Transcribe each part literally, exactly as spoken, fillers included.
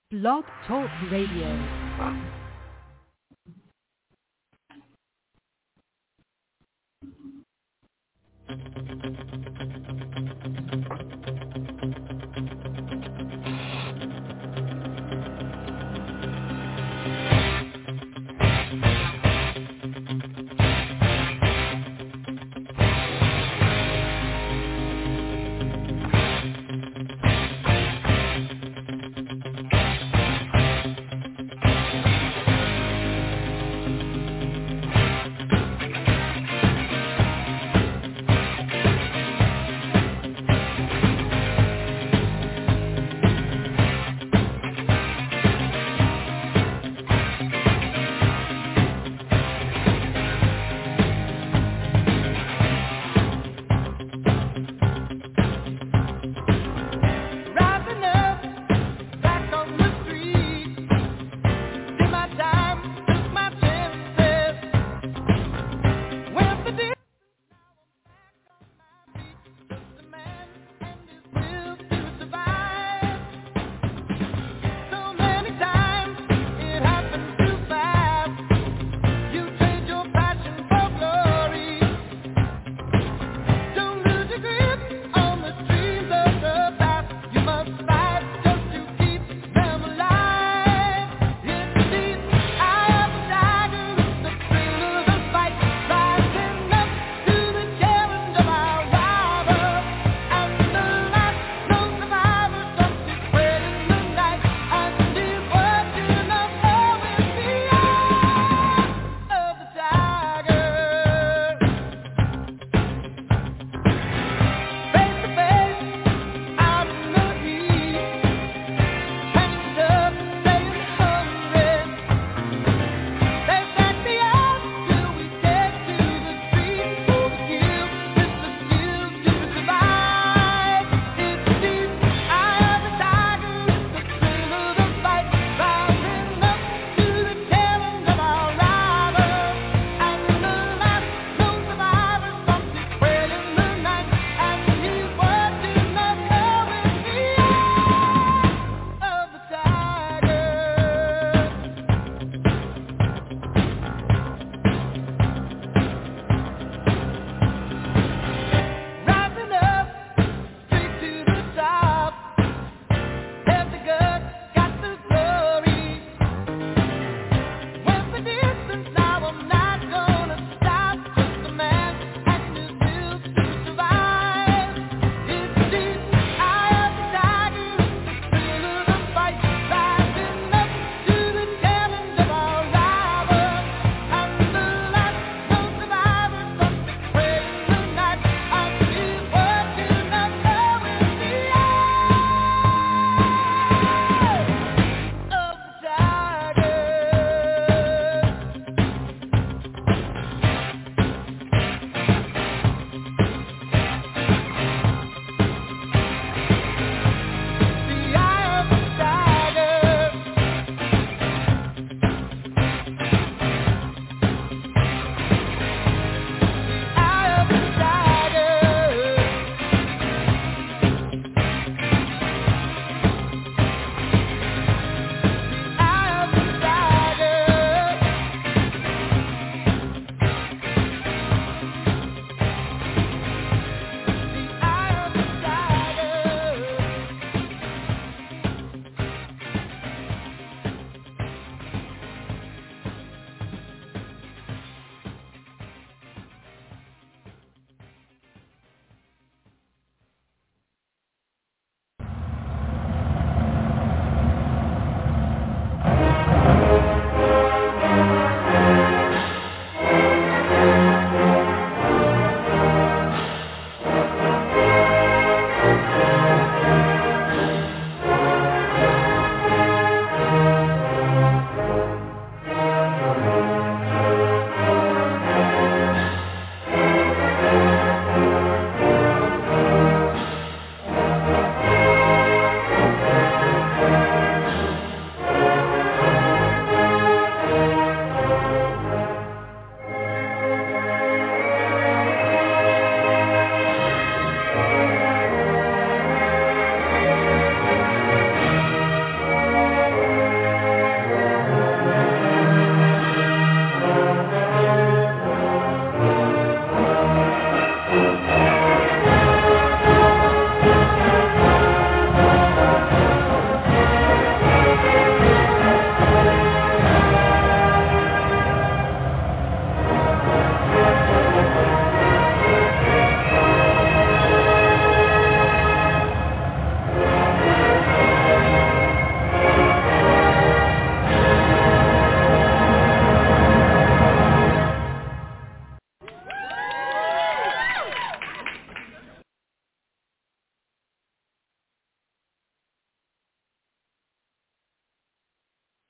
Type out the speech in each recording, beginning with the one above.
Blog Talk Radio.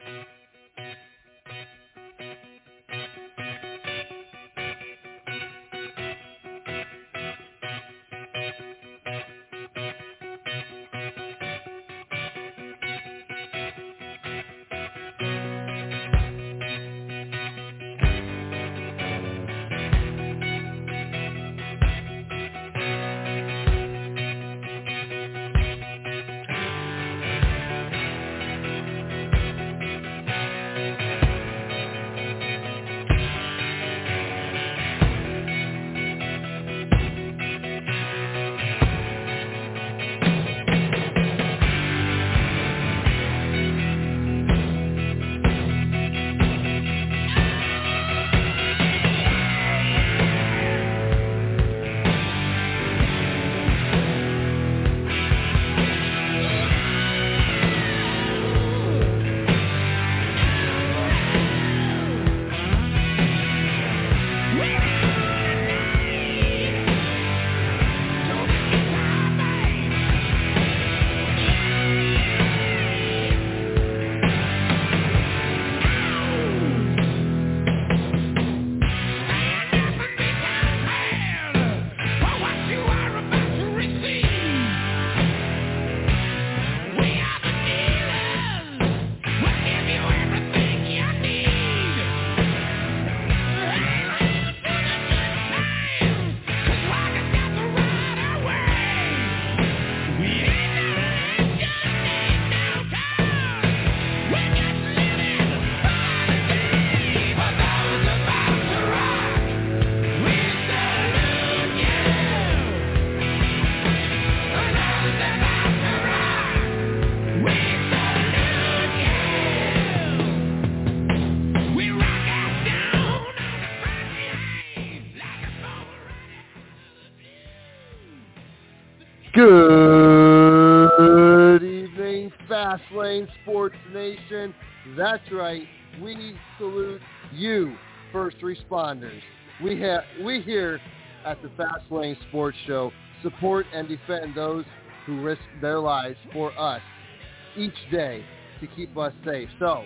Good evening, Fastlane Sports Nation. That's right, we salute you, first responders. We have we here at the Fastlane Sports Show support and defend those who risk their lives for us each day to keep us safe. So,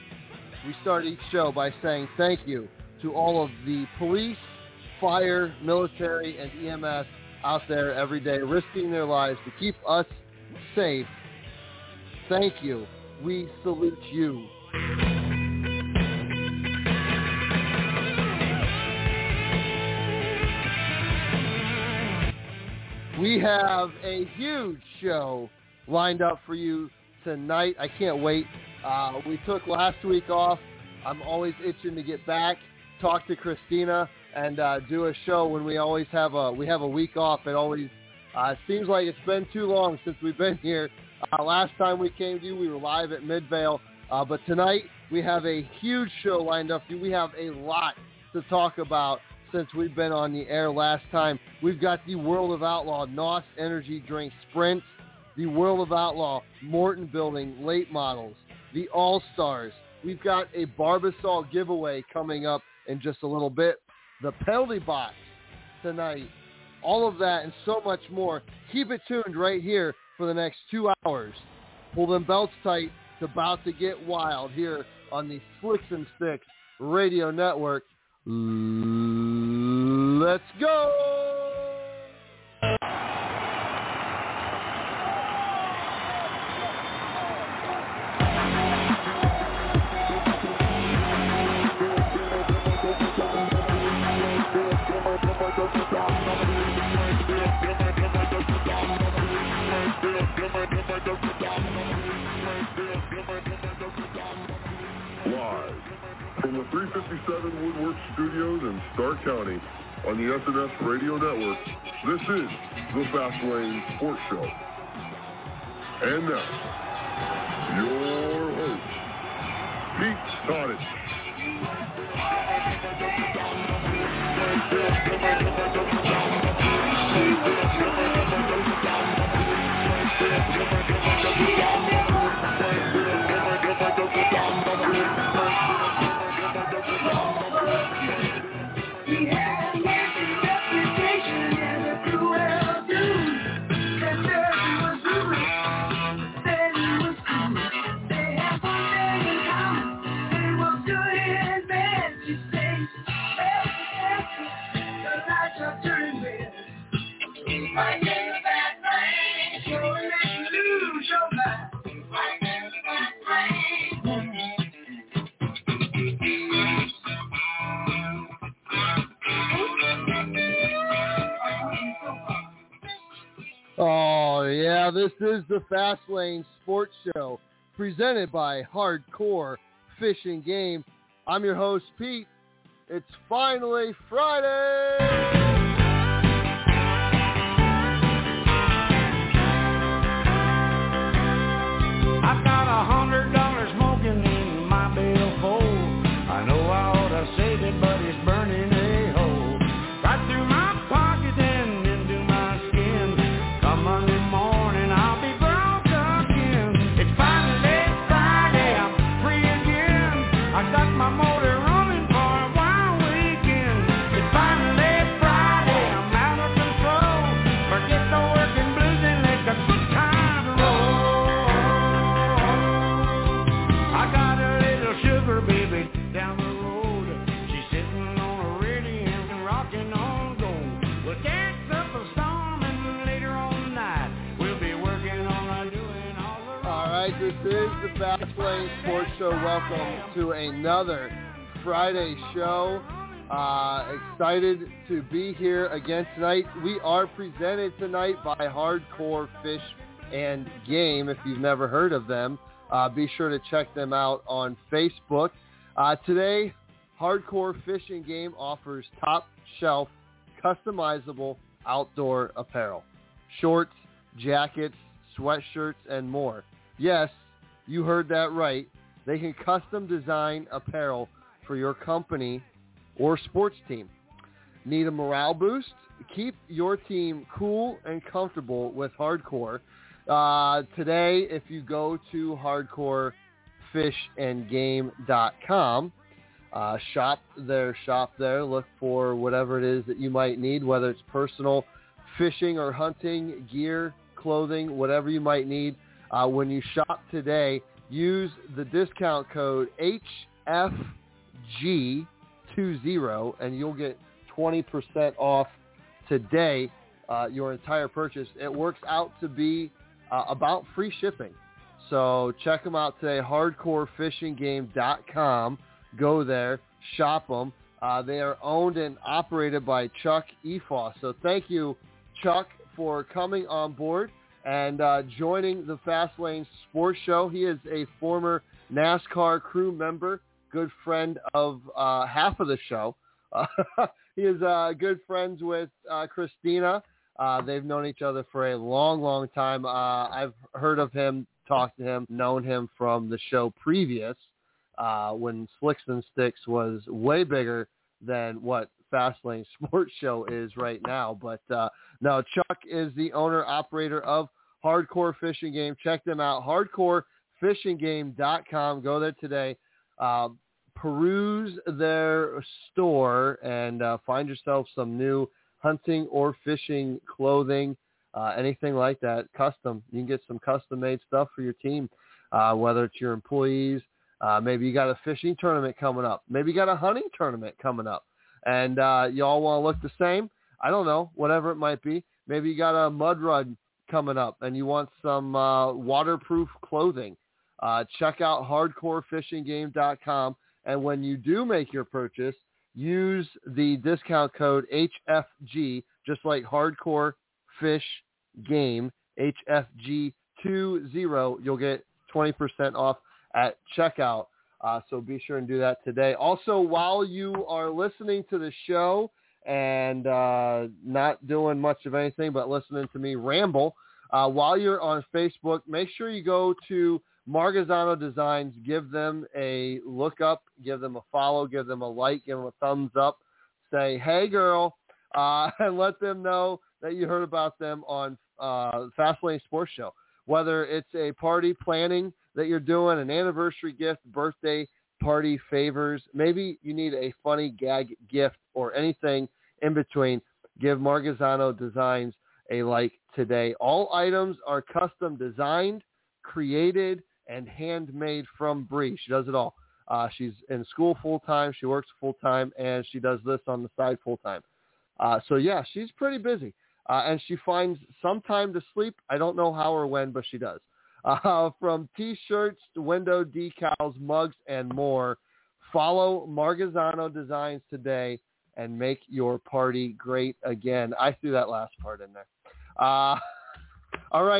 we start each show by saying thank you to all of the police, fire, military, and E M S out there every day risking their lives to keep us safe. Thank you. We salute you. We have a huge show lined up for you tonight. I can't wait. Uh, we took last week off. I'm always itching to get back, talk to Christina, and uh, do a show when we always have a we have a week off. It always uh, seems like it's been too long since we've been here. Uh, last time we came to you, we were live at Midvale, uh, but tonight we have a huge show lined up for you. We have a lot to talk about since we've been on the air last time. We've got the World of Outlaw N O S Energy Drink Sprint, the World of Outlaw Morton Building Late Models, the All-Stars. We've got a Barbasol giveaway coming up in just a little bit. The penalty box tonight, all of that and so much more. Keep it tuned right here for the next two hours. Pull them belts tight. It's about to get wild here on the Slicks and Sticks Radio Network. Let's go! Live from the three fifty-seven Woodwork Studios in Stark County on the S N S Radio Network, this is the Fastlane Sports Show. And now, your host, Pete Todich. They have one thing in common. this is the Fast Lane Sports Show presented by Hardcore Fish and Game. I'm your host, Pete. It's finally Friday! I've got a hundred dollars smoking in my billfold. I know I ought to save it, but it's burning a hole right through my pocket and into my skin. Come Monday morning, I'll be broke again. It's finally Friday, I'm free again. I got my motor running for a wild weekend. It's finally Friday, I'm out of control. Forget the working blues and let the good times roll. I got a little sugar baby down the road. She's sitting on a radio and rocking on gold. We'll catch up a storm and later on tonight we'll be working on doing all the All right, this is the Fast Lane Sports Show. Welcome to another Friday show. Uh, excited to be here again tonight. We are presented tonight by Hardcore Fish and Game. If you've never heard of them, uh, be sure to check them out on Facebook. Uh, today, Hardcore Fish and Game offers top shelf, customizable outdoor apparel. Shorts, jackets, sweatshirts, and more. Yes, you heard that right. They can custom design apparel for your company or sports team. Need a morale boost? Keep your team cool and comfortable with Hardcore. Uh, today, if you go to hardcore fish and game dot com, uh, shop there, shop there, look for whatever it is that you might need, whether it's personal fishing or hunting gear, clothing, whatever you might need. Uh, when you shop today, use the discount code H F G twenty and you'll get twenty percent off today, uh, your entire purchase. It works out to be uh, about free shipping. So check them out today, hardcore fishing game dot com. Go there, shop them. Uh, they are owned and operated by Chuck Efoss. So thank you, Chuck, for coming on board and uh, joining the Fast Lane Sports Show. He is a former NASCAR crew member, good friend of uh, half of the show. Uh, he is uh, good friends with uh, Christina. Uh, they've known each other for a long, long time. Uh, I've heard of him, talked to him, known him from the show previous uh, when Slicks and Sticks was way bigger than what Fast Lane Sports Show is right now. But uh, no, Chuck is the owner, operator of Hardcore Fish and Game. Check them out, hardcore fishing game dot com. Go there today. Uh, peruse their store and uh, find yourself some new hunting or fishing clothing, uh, anything like that, custom. You can get some custom-made stuff for your team, uh, whether it's your employees. Uh, maybe you got a fishing tournament coming up. Maybe you got a hunting tournament coming up, and uh, y'all want to look the same. I don't know, whatever it might be. Maybe you got a mud run coming up, and you want some uh, waterproof clothing. Uh, check out hardcore fishing game dot com, and when you do make your purchase, use the discount code H F G, just like Hardcore Fish Game, H F G twenty. You'll get twenty percent off at checkout. Uh, so be sure and do that today. Also, while you are listening to the show and uh, not doing much of anything but listening to me ramble, uh, while you're on Facebook, make sure you go to Margazano Designs, give them a look up, give them a follow, give them a like, give them a thumbs up, say, hey, girl, uh, and let them know that you heard about them on uh, Fast Lane Sports Show. Whether it's a party planning that you're doing, an anniversary gift, birthday party favors, maybe you need a funny gag gift or anything in between, give Margazano Designs a like today. All items are custom designed, created, and handmade from Bree. She does it all. Uh, she's in school full-time, she works full-time, and she does this on the side full-time. Uh, so, yeah, she's pretty busy. Uh, and she finds some time to sleep. I don't know how or when, but she does. Uh, from T-shirts to window decals, mugs, and more, follow Margazano Designs today and make your party great again. I threw that last part in there. Uh, all right.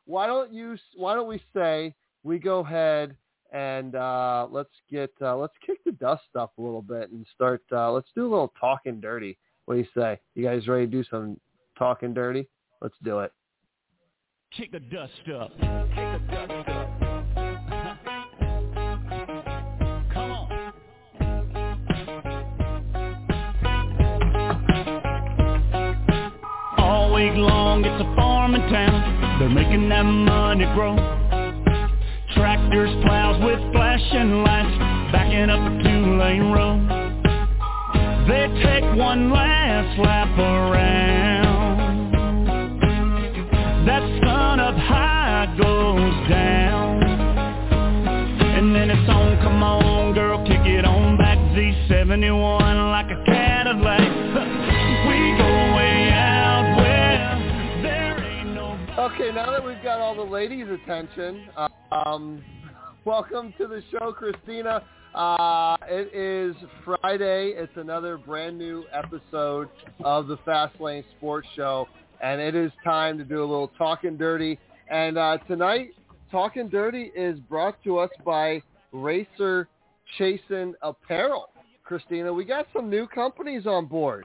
why don't you? Why don't we say we go ahead and uh, let's get uh, let's kick the dust up a little bit and start. Uh, let's do a little talking dirty. What do you say? You guys ready to do some talking dirty? Let's do it. Kick the dust up. Kick the dust up. Come on. All week long, it's a farming town. They're making that money grow. Tractors, plows with flashing lights, backing up a two-lane road. They take one last lap around. That sun up high goes down. And then it's on, come on girl, kick it on back. Z seventy-one like a Cadillac. We go way out where there ain't no... Okay, now that we've got all the ladies' attention, um, welcome to the show, Christina. Uh, it is Friday. It's another brand new episode of the Fast Lane Sports Show, and it is time to do a little Talking Dirty. And uh, tonight, Talking Dirty is brought to us by Racer Chasin' Apparel. Christina, we got some new companies on board.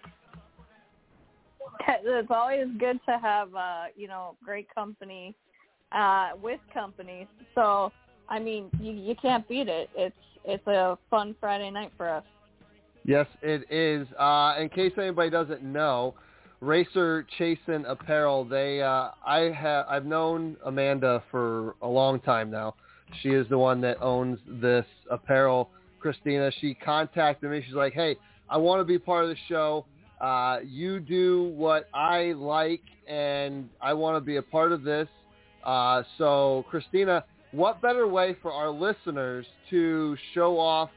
It's always good to have, uh, you know, great company uh, with companies. So, I mean, you, you can't beat it. It's it's a fun Friday night for us. Yes, it is. Uh, in case anybody doesn't know, Racer Chasin' Apparel. They, uh, I have, I've known Amanda for a long time now. She is the one that owns this apparel. Christina, she contacted me. She's like, "Hey, I want to be part of the show. Uh, you do what I like, and I want to be a part of this." Uh, so, Christina, what better way for our listeners to show off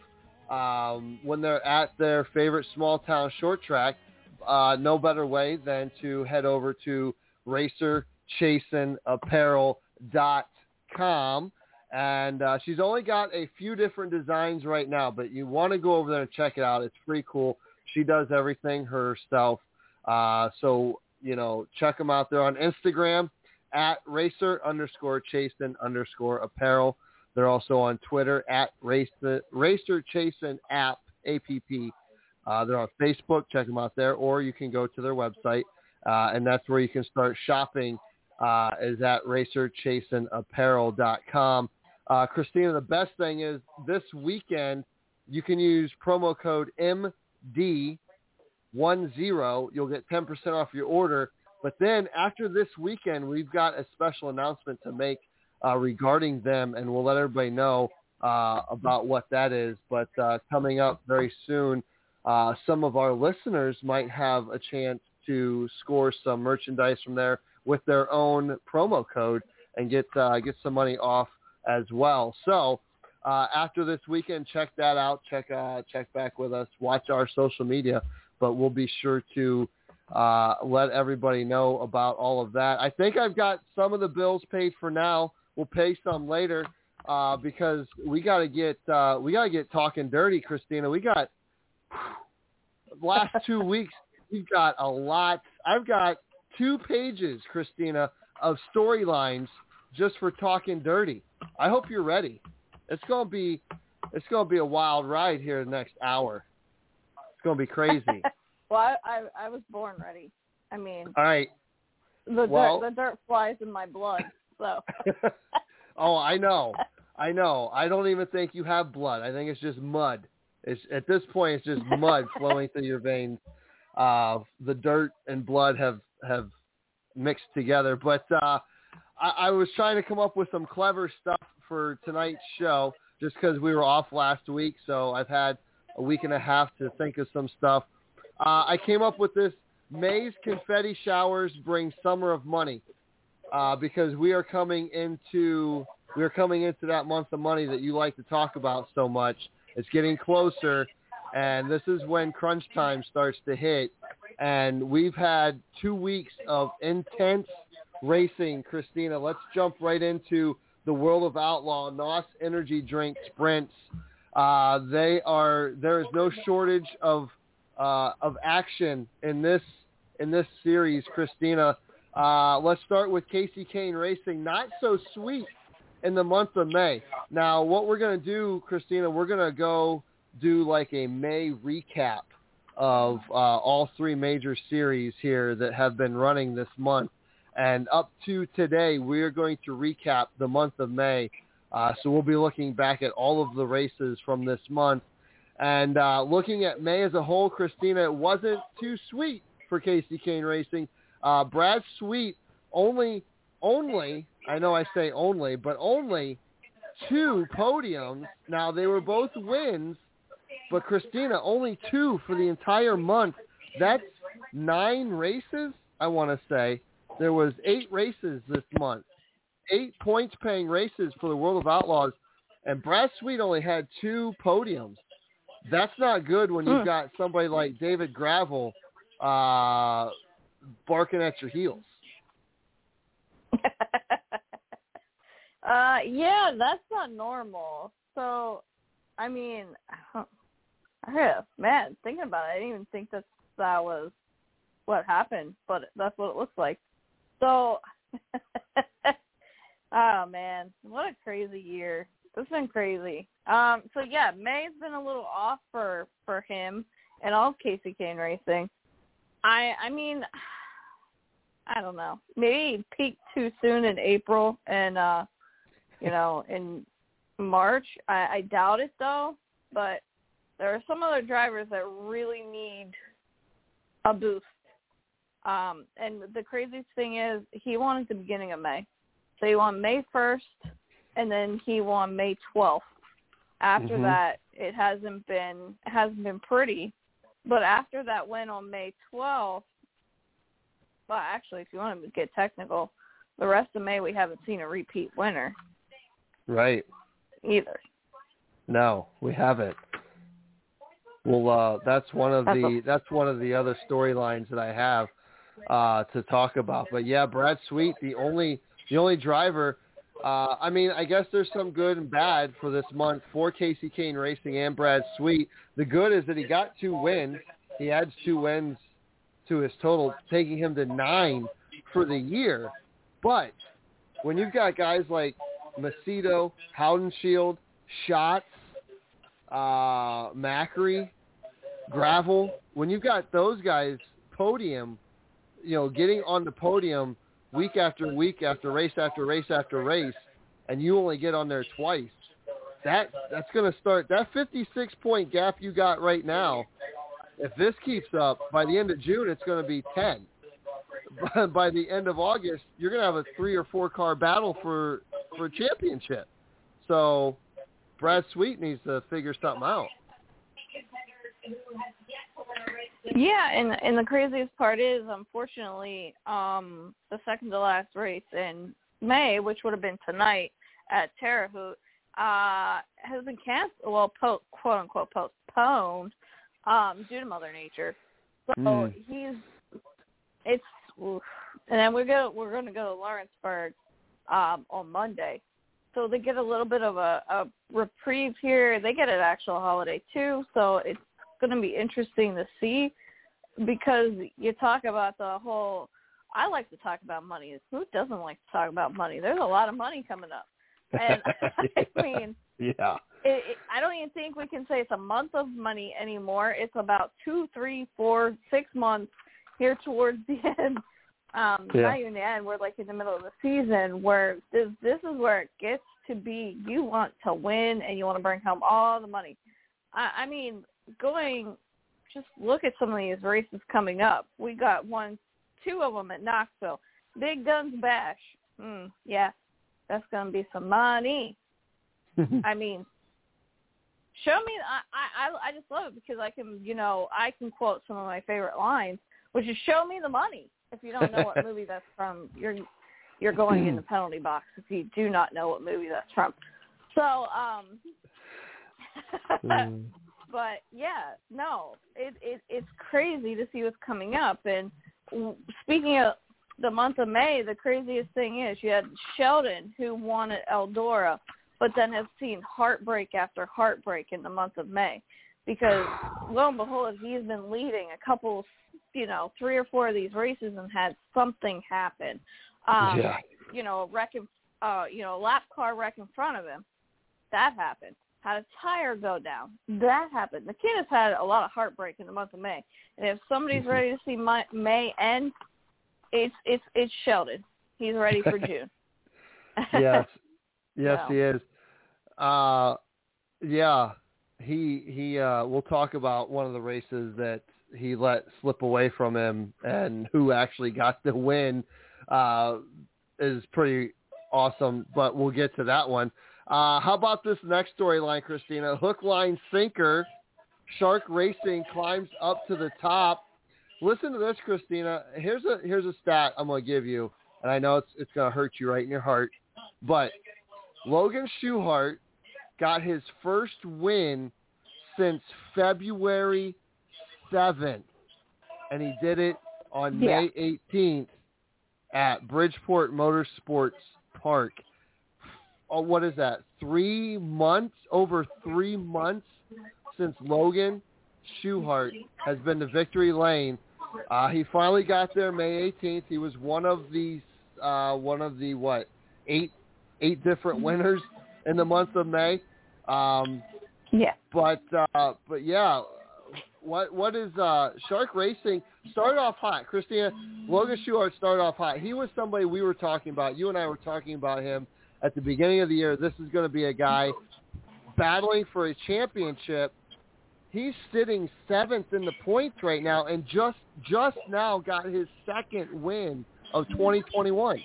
um, when they're at their favorite small town short track? Uh, no better way than to head over to racer chasin apparel dot com. And uh, she's only got a few different designs right now, but you want to go over there and check it out. It's pretty cool. She does everything herself. Uh, so, you know, check them out there on Instagram at racer underscore chasin underscore apparel. They're also on Twitter at racer, racer chasin app, A P P. Uh, they're on Facebook. Check them out there. Or you can go to their website, uh, and that's where you can start shopping, uh, is at racer chasin apparel dot com. Uh, Christina, the best thing is this weekend you can use promo code M D ten. You'll get ten percent off your order. But then after this weekend, we've got a special announcement to make uh, regarding them, and we'll let everybody know uh, about what that is. But uh, coming up very soon, uh, some of our listeners might have a chance to score some merchandise from there with their own promo code and get uh, get some money off as well. So uh, after this weekend, check that out. Check uh, check back with us. Watch our social media, but we'll be sure to uh, let everybody know about all of that. I think I've got some of the bills paid for now. We'll pay some later uh, because we got to get uh, we got to get talking dirty, Christina. We got whew, last two weeks. We've got a lot. I've got two pages, Christina, of storylines just for talking dirty. I hope you're ready. It's gonna be, it's gonna be a wild ride here the next hour. It's gonna be crazy. Well, I, I I was born ready. I mean, all right. The well, dirt, the dirt flies in my blood. So. Oh, I know, I know. I don't even think you have blood. I think it's just mud. It's at this point, it's just mud flowing through your veins. Uh, the dirt and blood have have mixed together. But uh, I, I was trying to come up with some clever stuff for tonight's show just because we were off last week. So I've had a week and a half to think of some stuff. Uh, I came up with this: May's confetti showers bring summer of money, uh, because we are coming into we are coming into that month of money that you like to talk about so much. It's getting closer, and this is when crunch time starts to hit. And we've had two weeks of intense racing, Christina. Let's jump right into the World of Outlaw N O S Energy Drink Sprints. Uh, they are there is no shortage of uh, of action in this in this series, Christina. Uh, let's start with Kasey Kahne Racing. Not so sweet in the month of May. Now, what we're going to do, Christina, we're going to go do like a May recap of uh, all three major series here that have been running this month. And up to today, we're going to recap the month of May. Uh, so we'll be looking back at all of the races from this month. And uh, looking at May as a whole, Christina, it wasn't too sweet for Kasey Kahne Racing. Uh, Brad Sweet only, only, I know I say only, but only two podiums. Now, they were both wins, but Christina, only two for the entire month. That's nine races, I want to say. There was eight races this month, eight points-paying races for the World of Outlaws, and Brad Sweet only had two podiums. That's not good when you've got somebody like David Gravel uh, barking at your heels. uh, yeah, that's not normal. So, I mean, yeah, man, thinking about it, I didn't even think that that was what happened, but that's what it looks like. So, oh, man, what a crazy year. It's been crazy. Um, so, yeah, May's been a little off for, for him and all of Kasey Kahne Racing. I I mean, I don't know. Maybe he peaked too soon in April and, uh, you know, in March. I, I doubt it, though. But there are some other drivers that really need a boost. Um, and the craziest thing is he won at the beginning of May. So he won May first, and then he won May twelfth. After mm-hmm. that, it hasn't been it hasn't been pretty. But after that win on May twelfth, well, actually, if you want to get technical, the rest of May we haven't seen a repeat winner. Right. Either. No, we haven't. Well, uh, that's one of that's the a- that's one of the other storylines that I have uh, to talk about. But yeah, Brad Sweet, the only the only driver. Uh, I mean, I guess there's some good and bad for this month for Kasey Kahne Racing and Brad Sweet. The good is that he got two wins. He adds two wins to his total, taking him to nine for the year. But when you've got guys like Macedo, Haudenschild, Schatz, uh, Macri, Gravel, when you've got those guys podium, you know, getting on the podium week after week after race after race after race, and you only get on there twice, that that's going to start, that fifty-six point gap you got right now, if this keeps up, by the end of June, it's going to be ten. By the end of August, you're going to have a three or four car battle for, for a championship. So Brad Sweet needs to figure something out. Yeah, and and the craziest part is, unfortunately, um, the second to last race in May, which would have been tonight at Terre Haute, uh, has been canceled. Well, po- quote unquote postponed um, due to Mother Nature. So mm. he's it's, oof. And then we're gonna we're gonna go to Lawrenceburg um, on Monday. So they get a little bit of a, a reprieve here. They get an actual holiday too, so it's going to be interesting to see, because you talk about the whole, I like to talk about money. Who doesn't like to talk about money? There's a lot of money coming up. And I mean, yeah, it, it, I don't even think we can say it's a month of money anymore. It's about two, three, four, six months here towards the end. Um, yeah. Not even the end. We're like in the middle of the season where this, this is where it gets to be. You want to win and you want to bring home all the money. I, I mean, going, just look at some of these races coming up. We got one, two of them at Knoxville. Big Guns Bash. Mm, yeah, that's going to be some money. I mean, show me, I, I, I just love it because I can, you know, I can quote some of my favorite lines, which is show me the money. If you don't know what movie that's from, you're you're going in the penalty box if you do not know what movie that's from. So, um, mm. But yeah, no, it, it it's crazy to see what's coming up. And speaking of the month of May, the craziest thing is you had Sheldon, who won at Eldora, but then has seen heartbreak after heartbreak in the month of May, because lo and behold, he's been leading a couple, you know, three or four of these races and had something happen. Um, yeah. You know, a wreck, in, uh, you know, a lap car wreck in front of him. That happened. Had a tire go down. That happened. The kid has had a lot of heartbreak in the month of May. And if somebody's ready to see my, May end, it's it's it's Sheldon. He's ready for June. yes, yes, so. he is. Uh, yeah, he he. Uh, we'll talk about one of the races that he let slip away from him, and who actually got the win. Uh, is pretty awesome, but we'll get to that one. Uh, how about this next storyline, Christina? Hook, line, sinker. Shark Racing climbs up to the top. Listen to this, Christina. Here's a here's a stat I'm going to give you, and I know it's it's going to hurt you right in your heart, but Logan Schuchart got his first win since February seventh, and he did it on yeah. May eighteenth at Bridgeport Motorsports Park. Oh, what is that? Three months, over three months since Logan Schuchart has been to victory lane. Uh, he finally got there May eighteenth. He was one of the uh, one of the what eight eight different winners in the month of May. Um, yeah. But uh, but yeah, what what is uh, Shark Racing started off hot? Christina, Logan Schuchart started off hot. He was somebody we were talking about. You and I were talking about him at the beginning of the year. This is going to be a guy battling for a championship. He's sitting seventh in the points right now, and just just now got his second win of twenty twenty-one.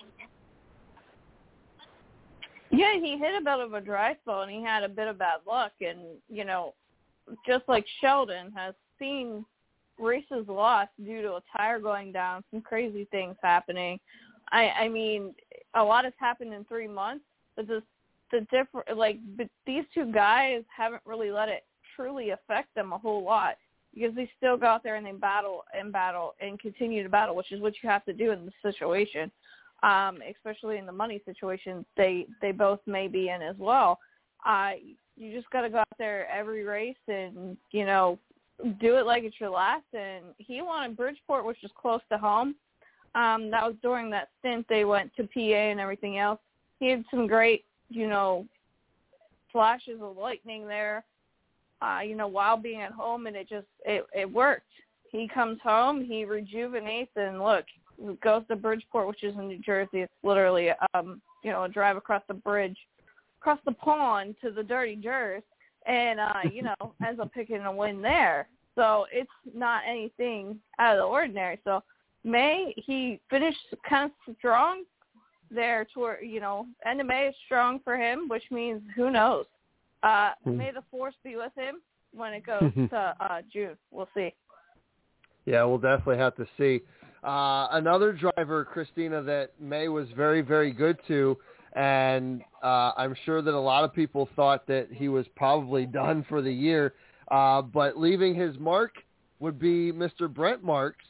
Yeah, he hit a bit of a dry spell, and he had a bit of bad luck. And, you know, just like Sheldon has seen races lost due to a tire going down, some crazy things happening. I, I mean, a lot has happened in three months, but the, the different, like, but these two guys haven't really let it truly affect them a whole lot, because they still go out there and they battle and battle and continue to battle, which is what you have to do in this situation, um, especially in the money situation they they both may be in as well. Uh, you just got to go out there every race and, you know, do it like it's your last. And he won in Bridgeport, which is close to home. Um, that was during that stint they went to P A and everything else. He had some great, you know, flashes of lightning there. Uh, you know, while being at home, and it just, it, it worked. He comes home, he rejuvenates, and look, goes to Bridgeport, which is in New Jersey. It's literally, um, you know, a drive across the bridge, across the pond to the Dirty Jersey, and, uh, you know, ends up picking a win there. So it's not anything out of the ordinary. So May, he finished kind of strong there toward, you know, end of May is strong for him, which means who knows. Uh, may the force be with him when it goes to uh, June. We'll see. Yeah, we'll definitely have to see. Uh, another driver, Christina, that May was very, very good to, and uh, I'm sure that a lot of people thought that he was probably done for the year, uh, but leaving his mark would be Mister Brent Marks.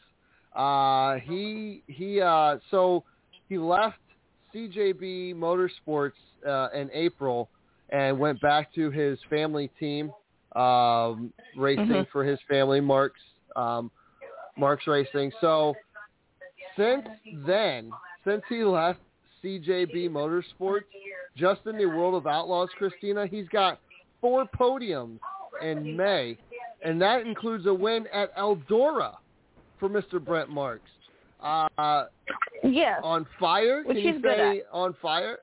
Uh, he he uh, so he left C J B Motorsports uh, in April and went back to his family team, um, racing mm-hmm. for his family, Marks, um, Marks Racing. So since then, since he left C J B Motorsports, just in the World of Outlaws, Christina, he's got four podiums in May, and that includes a win at Eldora for Mister Brent Marks. Uh, yes. On fire? Which Can you he's good say at. on fire?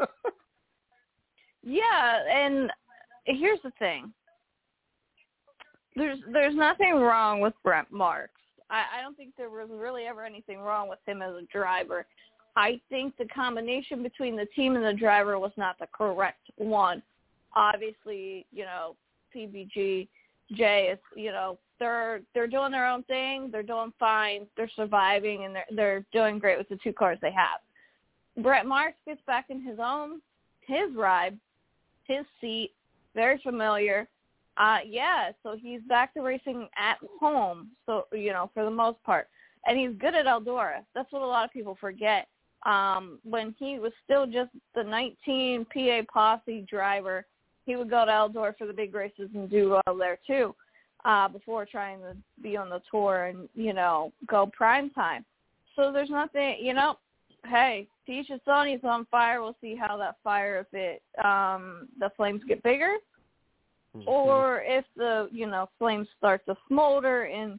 Yeah, and here's the thing. There's there's nothing wrong with Brent Marks. I, I don't think there was really ever anything wrong with him as a driver. I think the combination between the team and the driver was not the correct one. Obviously, you know, P B G, J is, you know, they're they're doing their own thing. They're doing fine. They're surviving, and they're they're doing great with the two cars they have. Brent Marks gets back in his own, his ride, his seat, very familiar. Uh, yeah, so he's back to racing at home, so, you know, for the most part. And he's good at Eldora. That's what a lot of people forget. Um, when he was still just the nineteen P A Posse driver, he would go to Eldora for the big races and do well there too. uh, before trying to be on the tour and, you know, go prime time. So there's nothing, you know, hey, teach his son, he's on fire. We'll see how that fire, if it, um, the flames get bigger mm-hmm. or if the, you know, flames start to smolder, and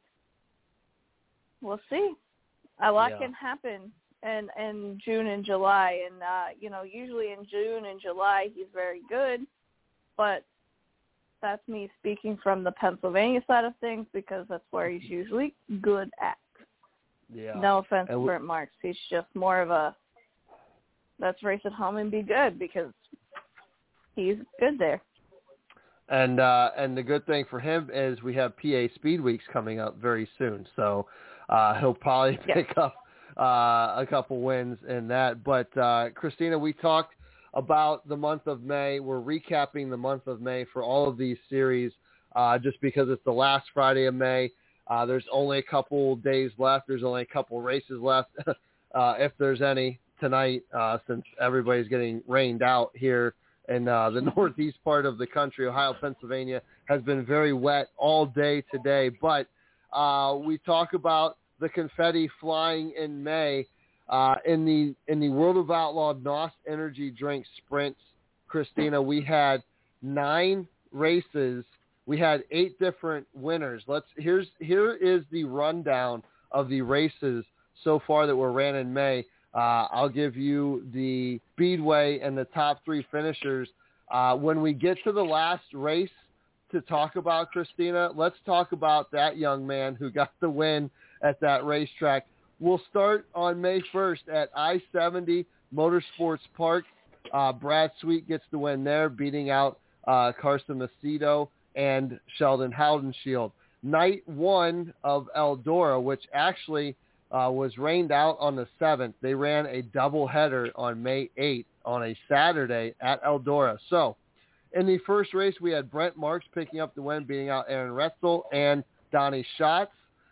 we'll see. A lot yeah. can happen in, in June and July. And, uh, you know, usually in June and July he's very good, but that's me speaking from the Pennsylvania side of things because that's where he's usually good at. Yeah. No offense and to Brent Marks. He's just more of a, let's race at home and be good because he's good there. And uh, and the good thing for him is we have P A Speed Weeks coming up very soon. So uh, he'll probably pick yeah. up uh, a couple wins in that. But, uh, Christina, we talked about the month of May. We're recapping the month of May for all of these series uh, just because it's the last Friday of May. Uh, there's only a couple days left. There's only a couple races left, uh, if there's any, tonight, uh, since everybody's getting rained out here in uh, the northeast part of the country. Ohio, Pennsylvania has been very wet all day today. But uh, we talk about the confetti flying in May. Uh, in the in the World of Outlaw N O S Energy Drink Sprints, Christina, we had nine races. We had eight different winners. Let's here's here is the rundown of the races so far that were ran in May. Uh, I'll give you the speedway and the top three finishers. Uh, when we get to the last race to talk about, Christina, let's talk about that young man who got the win at that racetrack. We'll start on May first at I seventy Motorsports Park. Uh, Brad Sweet gets the win there, beating out uh, Carson Macedo and Sheldon Haudenschild. Night one of Eldora, which actually uh, was rained out on the seventh. They ran a doubleheader on May eighth on a Saturday at Eldora. So in the first race, we had Brent Marks picking up the win, beating out Aaron Retzel and Donnie Schatz.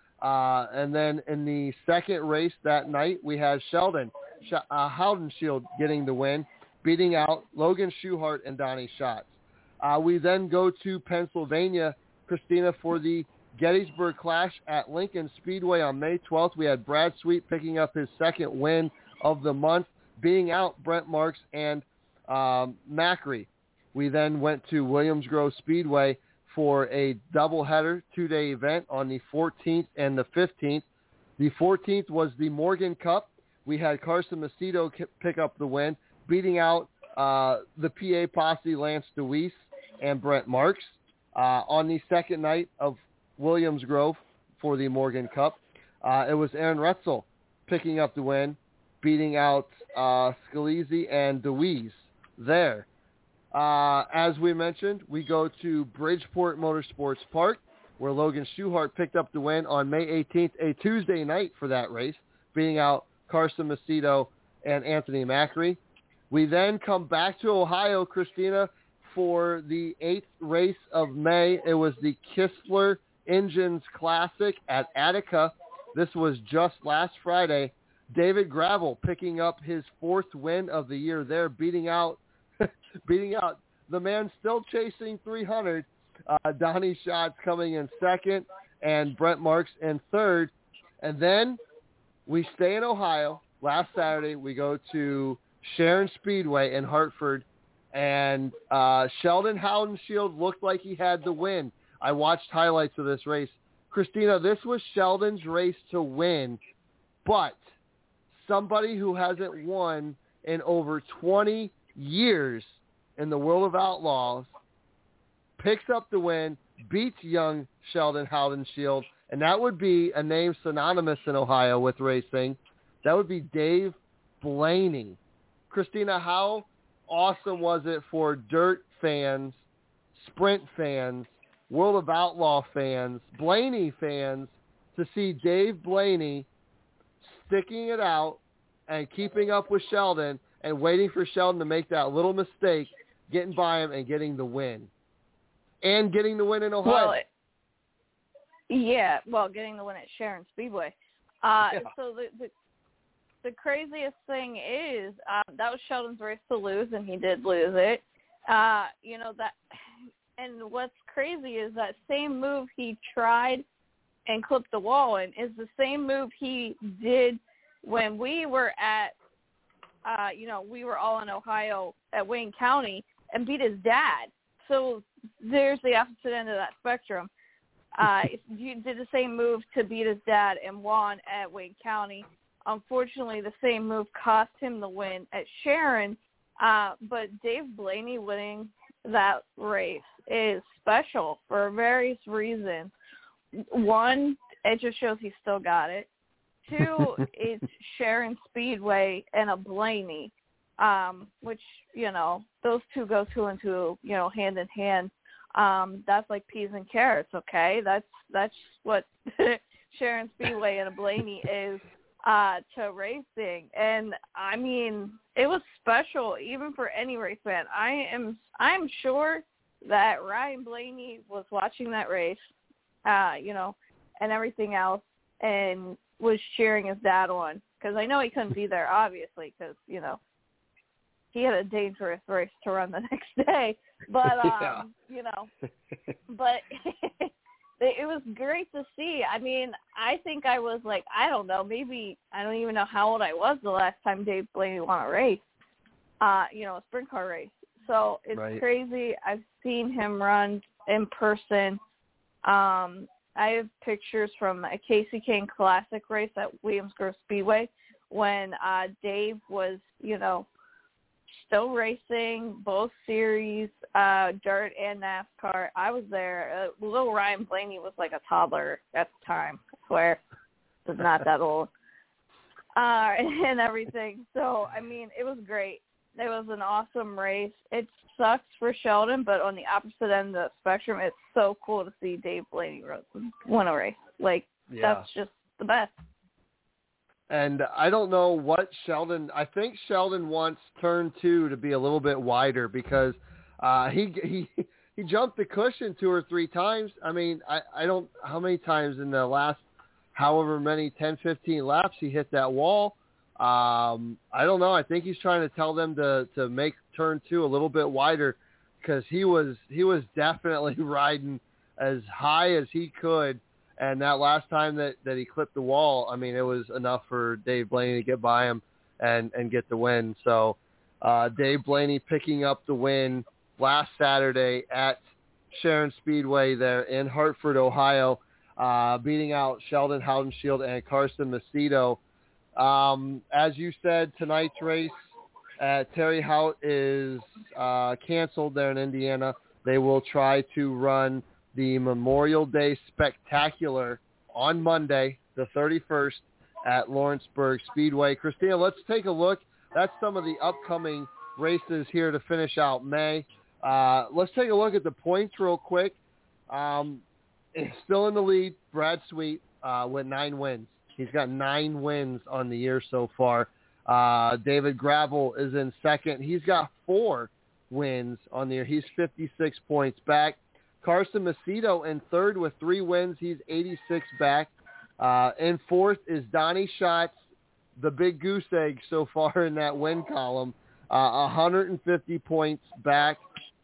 Uh, and then in the second race that night, we had Sheldon uh, Haudenschild getting the win, beating out Logan Schuchart and Donnie Schatz. Uh, we then go to Pennsylvania, Christina, for the Gettysburg Clash at Lincoln Speedway on May twelfth. We had Brad Sweet picking up his second win of the month, beating out Brent Marks and um, Macri. We then went to Williams Grove Speedway for a doubleheader two-day event on the fourteenth and the fifteenth. The fourteenth was the Morgan Cup. We had Carson Macedo pick up the win, beating out uh, the P A posse Lance DeWeese and Brent Marks. Uh, on the second night of Williams Grove for the Morgan Cup, uh, it was Aaron Retzel picking up the win, beating out uh, Scalise and DeWeese there. Uh, as we mentioned, we go to Bridgeport Motorsports Park, where Logan Schuchart picked up the win on May eighteenth, a Tuesday night for that race, beating out Carson Macedo and Anthony Macri. We then come back to Ohio, Christina, for the eighth race of May. It was the Kistler Engines Classic at Attica. This was just last Friday. David Gravel picking up his fourth win of the year there, beating out beating out the man still chasing three hundred, uh, Donnie Schatz coming in second, and Brent Marks in third. And then we stay in Ohio. Last Saturday, we go to Sharon Speedway in Hartford, and uh, Sheldon Haudenschild looked like he had the win. I watched highlights of this race. Christina, this was Sheldon's race to win, but somebody who hasn't won in over twenty years in the World of Outlaws picks up the win, beats young Sheldon Haudenschild, and that would be a name synonymous in Ohio with racing. That would be Dave Blaney. Christina, how awesome was it for dirt fans, sprint fans, World of Outlaw fans, Blaney fans to see Dave Blaney sticking it out and keeping up with Sheldon and waiting for Sheldon to make that little mistake, getting by him and getting the win. And getting the win in Ohio. Well, it, yeah, well, getting the win at Sharon Speedway. Uh, yeah. So the, the the craziest thing is um, that was Sheldon's race to lose, and he did lose it. Uh, you know, that and what's crazy is that same move he tried and clipped the wall in is the same move he did when we were at, uh, you know, we were all in Ohio at Wayne County and beat his dad. So there's the opposite end of that spectrum. Uh, you did the same move to beat his dad and won at Wayne County. Unfortunately, the same move cost him the win at Sharon. Uh, but Dave Blaney winning that race is special for various reasons. One, it just shows he still got it. Two, it's Sharon Speedway and a Blaney, um, which, you know, those two go two and two, you know, hand in hand. Um, that's like peas and carrots, okay? That's that's what Sharon Speedway and a Blaney is uh, to racing. And, I mean, it was special even for any race fan. I am I'm sure that Ryan Blaney was watching that race, uh, you know, and everything else, and was cheering his dad on. Because I know he couldn't be there, obviously, because, you know, he had a dangerous race to run the next day. But, um, yeah. you know, but it was great to see. I mean, I think I was like, I don't know, maybe, I don't even know how old I was the last time Dave Blaney won a race, uh, you know, a sprint car race. So it's right. crazy. I've seen him run in person. Um, I have pictures from a Casey Kane Classic race at Williams Grove Speedway when uh, Dave was, you know, still racing both series, uh, dirt and NASCAR. I was there. Uh, little Ryan Blaney was like a toddler at the time. I swear, was not that old, uh, and everything. So I mean, it was great. It was an awesome race. It sucks for Sheldon, but on the opposite end of the spectrum, it's so cool to see Dave Blaney win a race. Like, yeah. That's just the best. And I don't know what Sheldon, I think Sheldon wants turn two to be a little bit wider because uh, he he he jumped the cushion two or three times. I mean, I, I don't, how many times in the last however many, ten, fifteen laps he hit that wall. Um, I don't know. I think he's trying to tell them to, to make turn two a little bit wider because he was, he was definitely riding as high as he could. And that last time that, that he clipped the wall, I mean, it was enough for Dave Blaney to get by him and, and get the win. So uh, Dave Blaney picking up the win last Saturday at Sharon Speedway there in Hartford, Ohio, uh, beating out Sheldon Haudenschild and Carson Macedo. Um, as you said, tonight's race at Terre Haute is uh, canceled there in Indiana. They will try to run the Memorial Day Spectacular on Monday, the thirty-first, at Lawrenceburg Speedway. Christina, let's take a look. That's some of the upcoming races here to finish out May. Uh, let's take a look at the points real quick. Um, still in the lead, Brad Sweet uh, with nine wins. He's got nine wins on the year so far. Uh, David Gravel is in second. He's got four wins on the year. He's fifty-six points back. Carson Macedo in third with three wins. He's eighty-six back. Uh, in fourth is Donnie Schatz, the big goose egg so far in that win column, uh, one hundred fifty points back.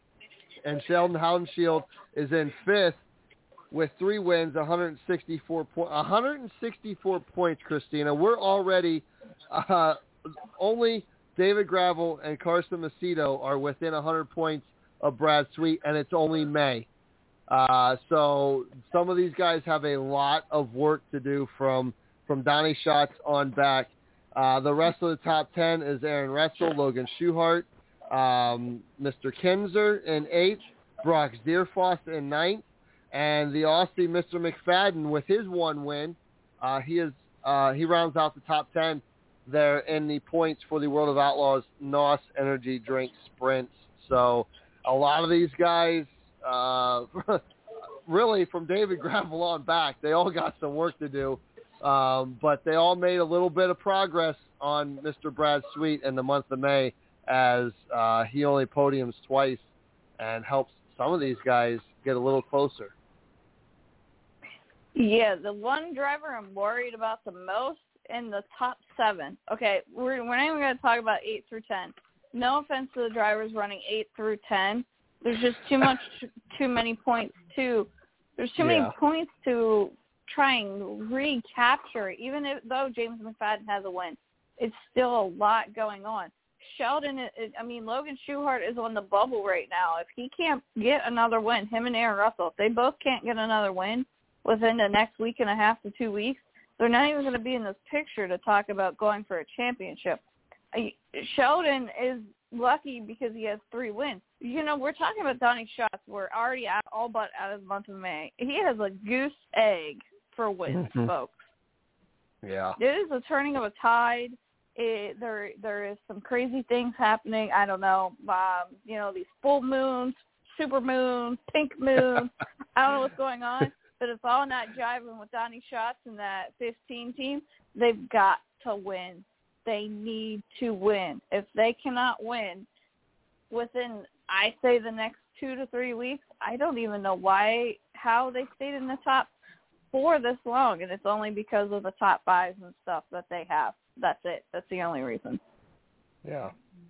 And Sheldon Haudenschild is in fifth with three wins, one hundred sixty-four, po- one hundred sixty-four points, Christina. We're already uh, only David Gravel and Carson Macedo are within one hundred points of Brad Sweet, and it's only May. Uh, so some of these guys have a lot of work to do from, from Donnie Schatz on back. Uh, the rest of the top ten is Aaron Retzel, Logan Schuchart, um, Mister Kinzer in eighth, Brock Deerfoss in ninth, and the Aussie Mister McFadden with his one win. Uh, he is uh, he rounds out the top ten there in the points for the World of Outlaws N O S Energy Drink Sprints. So a lot of these guys, uh, really from David Gravel on back, they all got some work to do. Um, but they all made a little bit of progress on Mister Brad Sweet in the month of May as uh, he only podiums twice and helps some of these guys get a little closer. Yeah, the one driver I'm worried about the most in the top seven. Okay, we're, we're not even going to talk about eight through ten. No offense to the drivers running eight through ten, There's just too much, too many points to. There's too yeah. many points to try and recapture. Even if, though James McFadden has a win, it's still a lot going on. Sheldon, it, I mean, Logan Schuchart is on the bubble right now. If he can't get another win, him and Aaron Russell, if they both can't get another win within the next week and a half to two weeks, they're not even going to be in this picture to talk about going for a championship. Sheldon is lucky because he has three wins. You know, we're talking about Donnie Schatz. We're already out, all but out of the month of May. He has a goose egg for wins, mm-hmm. folks. Yeah. It is a turning of a tide. It, there, there is some crazy things happening. I don't know. Um, you know, these full moons, super moons, pink moons. I don't know what's going on, but it's all not jiving with Donnie Schatz and that fifteen team. They've got to win. They need to win. If they cannot win within, I say, the next two to three weeks, I don't even know why, how they stayed in the top four this long, and it's only because of the top fives and stuff that they have. That's it. That's the only reason. Yeah.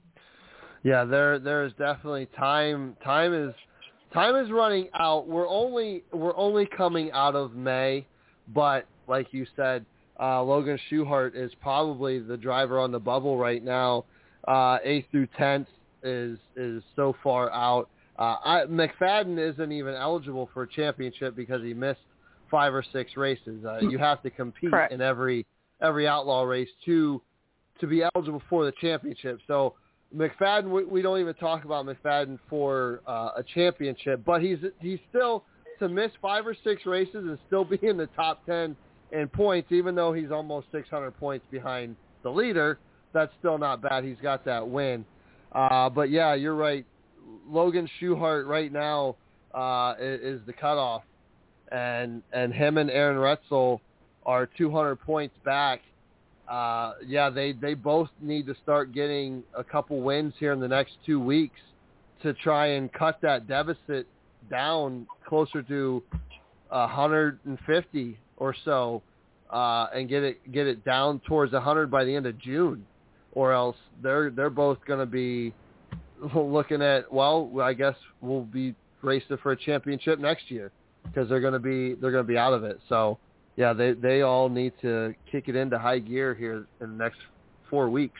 Yeah, there there is definitely time time is time is running out. We're only we're only coming out of May, but like you said, uh, Logan Schuchart is probably the driver on the bubble right now. Uh, eighth through tenth is is so far out. Uh, I, McFadden isn't even eligible for a championship because he missed five or six races. Uh, you have to compete Correct. in every every outlaw race to to be eligible for the championship. So McFadden, we, we don't even talk about McFadden for uh, a championship, but he's he's still to miss five or six races and still be in the top ten in points, even though he's almost six hundred points behind the leader. That's still not bad. He's got that win. Uh, but yeah, you're right. Logan Schuchart right now uh, is, is the cutoff, and and him and Aaron Retzel are two hundred points back. Uh, yeah, they, they both need to start getting a couple wins here in the next two weeks to try and cut that deficit down closer to one hundred fifty or so, uh, and get it get it down towards one hundred by the end of June, or else they're they're both going to be looking at, well, I guess we'll be racing for a championship next year because they're going to be they're going to be out of it. So. Yeah, they, they all need to kick it into high gear here in the next four weeks,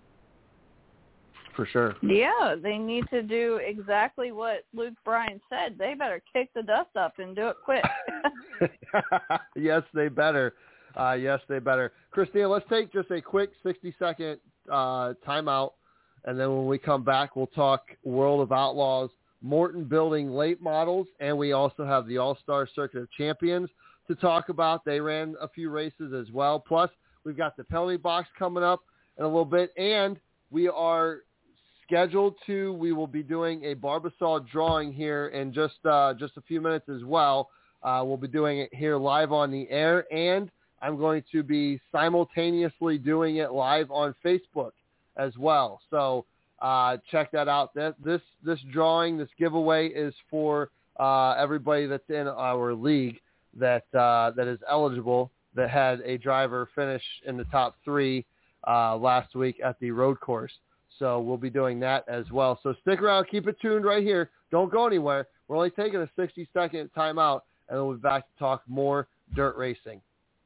for sure. Yeah, they need to do exactly what Luke Bryan said. They better kick the dust up and do it quick. Yes, they better. Uh, yes, they better. Christina, let's take just a quick sixty-second uh, timeout, and then when we come back, we'll talk World of Outlaws, Morton Building late models, and we also have the All-Star Circuit of Champions to talk about. They ran a few races as well. Plus, we've got the penalty box coming up in a little bit, and we are scheduled to, we will be doing a Barbasol drawing here in just uh, just a few minutes as well. Uh, we'll be doing it here live on the air, and I'm going to be simultaneously doing it live on Facebook as well. So uh, check that out. This, this, this drawing, this giveaway is for uh, everybody that's in our league that uh, that is eligible, that had a driver finish in the top three uh, last week at the road course. So we'll be doing that as well. So stick around, keep it tuned right here. Don't go anywhere. We're only taking a sixty-second timeout, and then we'll be back to talk more dirt racing.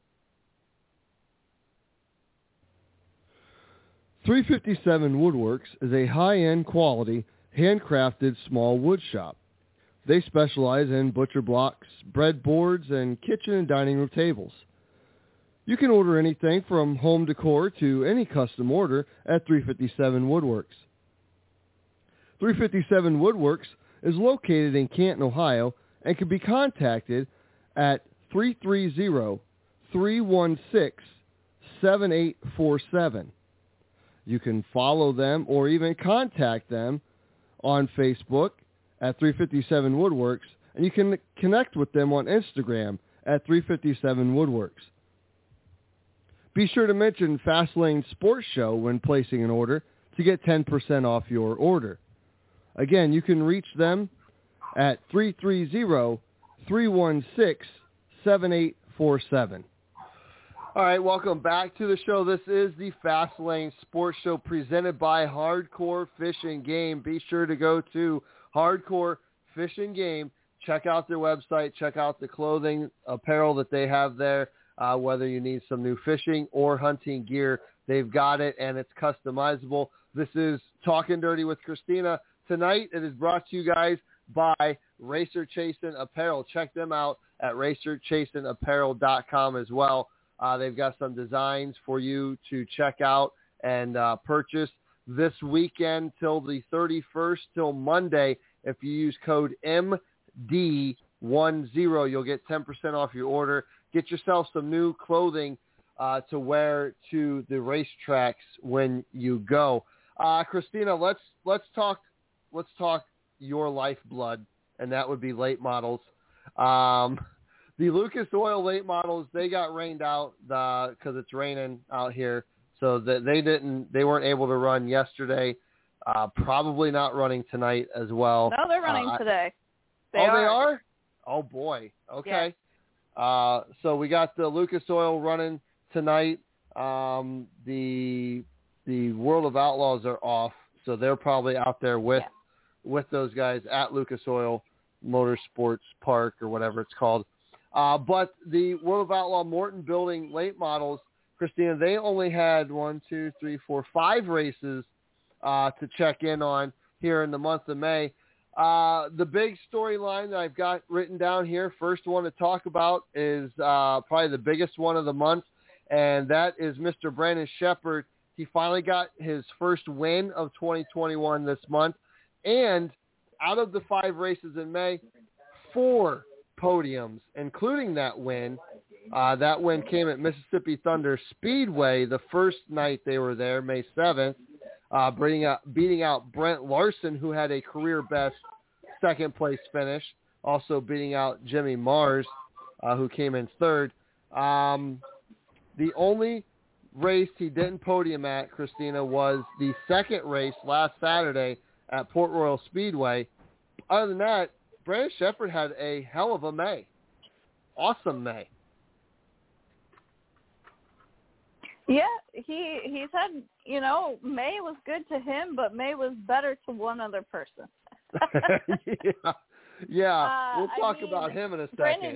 three fifty-seven Woodworks is a high-end quality, handcrafted small wood shop. They specialize in butcher blocks, breadboards, and kitchen and dining room tables. You can order anything from home decor to any custom order at three fifty-seven Woodworks. three fifty-seven Woodworks is located in Canton, Ohio, and can be contacted at three three zero, three one six, seven eight four seven. You can follow them or even contact them on Facebook at three fifty-seven Woodworks, and you can connect with them on Instagram at three fifty-seven Woodworks. Be sure to mention Fastlane Sports Show when placing an order to get ten percent off your order. Again, you can reach them at three three zero, three one six, seven eight four seven. All right, welcome back to the show. This is the Fastlane Sports Show presented by Hardcore Fish and Game. Be sure to go to Hardcore Fish and Game. Check out their website. Check out the clothing, apparel that they have there. Uh, whether you need some new fishing or hunting gear, they've got it, and it's customizable. This is Talking Dirty with Christina. Tonight, it is brought to you guys by Racer Chasin' Apparel. Check them out at racer chasin apparel dot com as well. Uh, they've got some designs for you to check out and uh, purchase this weekend till the thirty-first, till Monday. If you use code M D ten, you'll get ten percent off your order. Get yourself some new clothing uh, to wear to the racetracks when you go. Uh, Christina, let's let's talk let's talk your lifeblood, and that would be late models. Um, the Lucas Oil late models, they got rained out because it's raining out here, so that they didn't they weren't able to run yesterday. Uh, probably not running tonight as well. No, they're running uh, today. They oh, are. they are? Oh boy. Okay. Yeah. Uh, so we got the Lucas Oil running tonight. Um, the the World of Outlaws are off, so they're probably out there with yeah. with those guys at Lucas Oil Motorsports Park or whatever it's called. Uh, but the World of Outlaw Morton Building late models, Christina, they only had one, two, three, four, five races uh, to check in on here in the month of May. Uh, the big storyline that I've got written down here, first one to talk about is uh, probably the biggest one of the month, and that is Mister Brandon Sheppard. He finally got his first win of twenty twenty-one this month, and out of the five races in May, four podiums, including that win. Uh, that win came at Mississippi Thunder Speedway the first night they were there, May seventh, uh, beating out, beating out Brent Larson, who had a career-best second-place finish, also beating out Jimmy Mars, uh, who came in third. Um, the only race he didn't podium at, Christina, was the second race last Saturday at Port Royal Speedway. Other than that, Brandon Sheppard had a hell of a May. Awesome May. Yeah, he he's had, you know, May was good to him, but May was better to one other person. yeah, yeah. Uh, we'll talk I mean, about him in a second. Brandon,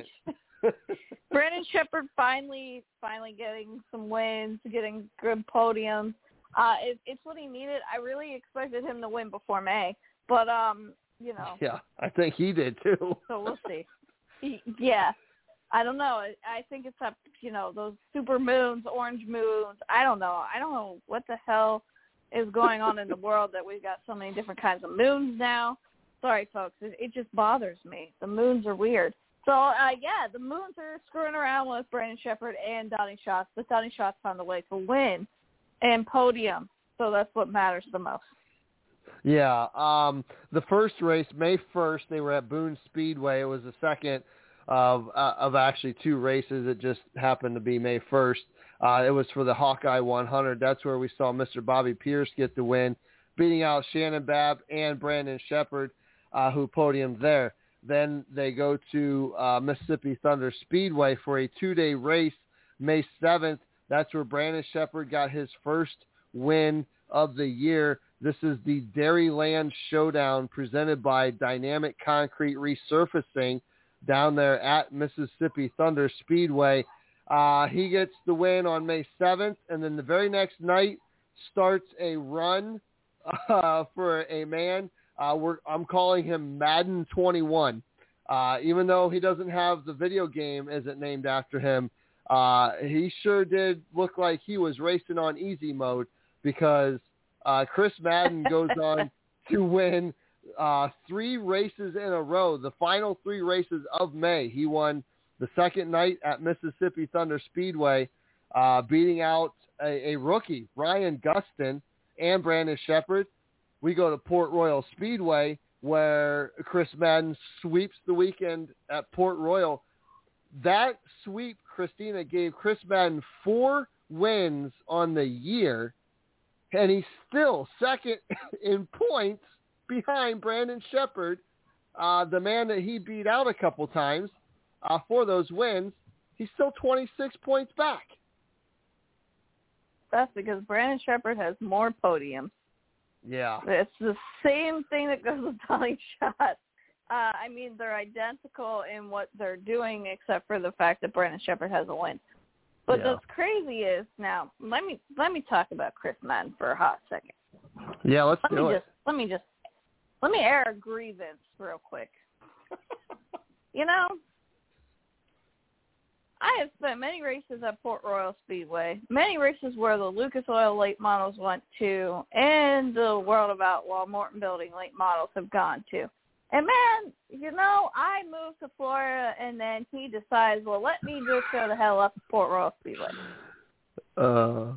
Brandon Sheppard finally, finally getting some wins, getting good podiums. Uh, it, it's what he needed. I really expected him to win before May, but um, you know. Yeah, I think he did too. So we'll see. He, yeah. I don't know. I think it's up, you know, those super moons, orange moons. I don't know. I don't know what the hell is going on in the world that we've got so many different kinds of moons now. Sorry, folks. It, it just bothers me. The moons are weird. So, uh, yeah, the moons are screwing around with Brandon Sheppard and Donnie Schatz, but Donnie Schatz found a way to win and podium. So that's what matters the most. Yeah. Um, the first race, May first, they were at Boone Speedway. It was the second of uh, of actually two races. It just happened to be May first. Uh, it was for the Hawkeye one hundred. That's where we saw Mister Bobby Pierce get the win, beating out Shannon Babb and Brandon Sheppard, uh, who podiumed there. Then they go to uh, Mississippi Thunder Speedway for a two-day race, May seventh. That's where Brandon Sheppard got his first win of the year. This is the Dairyland Showdown presented by Dynamic Concrete Resurfacing down there at Mississippi Thunder Speedway. Uh, he gets the win on May seventh, and then the very next night starts a run uh, for a man. Uh, we're, I'm calling him Madden twenty-one. Uh, even though he doesn't have the video game isn't named after him, uh, he sure did look like he was racing on easy mode, because uh, Chris Madden goes on to win Uh, three races in a row, the final three races of May. He won the second night at Mississippi Thunder Speedway, uh, beating out a, a rookie, Ryan Gustin, and Brandon Sheppard. We go to Port Royal Speedway, where Chris Madden sweeps the weekend at Port Royal. That sweep, Christina, gave Chris Madden four wins on the year, and he's still second in points behind Brandon Sheppard, uh, the man that he beat out a couple times uh, for those wins. He's still twenty-six points back. That's because Brandon Sheppard has more podiums. Yeah. It's the same thing that goes with Dolly Shot. Uh, I mean, they're identical in what they're doing, except for the fact that Brandon Sheppard has a win. But Yeah. what's crazy is now let me let me talk about Chris Madden for a hot second. Yeah, let's let do me it. Just, let me just let me air a grievance real quick. You know, I have spent many races at Port Royal Speedway, many races where the Lucas Oil late models went to, and the World of Outlaw Morton Building late models have gone to. And, man, you know, I moved to Florida, and then he decides, well, let me just go the hell up to Port Royal Speedway. Uh,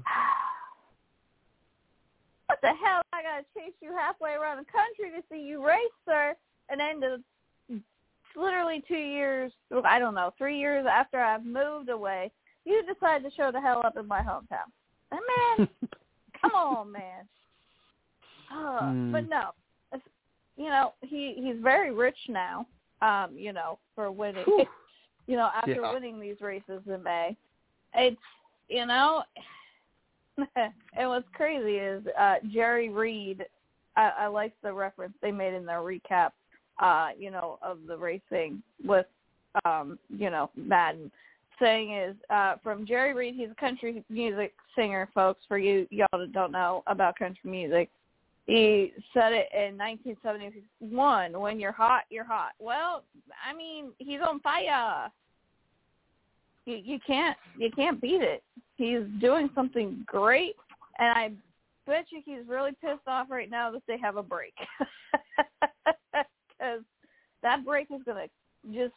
what the hell? I got to chase you halfway around the country to see you race, sir. And then the, literally two years, I don't know, three years after I've moved away, you decide to show the hell up in my hometown. And, man, come on, man. Uh, mm. But, no. You know, he, he's very rich now, um, you know, for winning, Whew. you know, after yeah. winning these races in May. It's, you know, and what's crazy is uh, Jerry Reed, I, I like the reference they made in their recap, uh, you know, of the racing with, um, you know, Madden, saying is uh, from Jerry Reed, he's a country music singer, folks, for you y'all that don't know about country music. He said it in nineteen seventy-one, when you're hot, you're hot. Well, I mean, he's on fire. You, you can't you can't beat it. He's doing something great, and I bet you he's really pissed off right now that they have a break. Because that break is going to just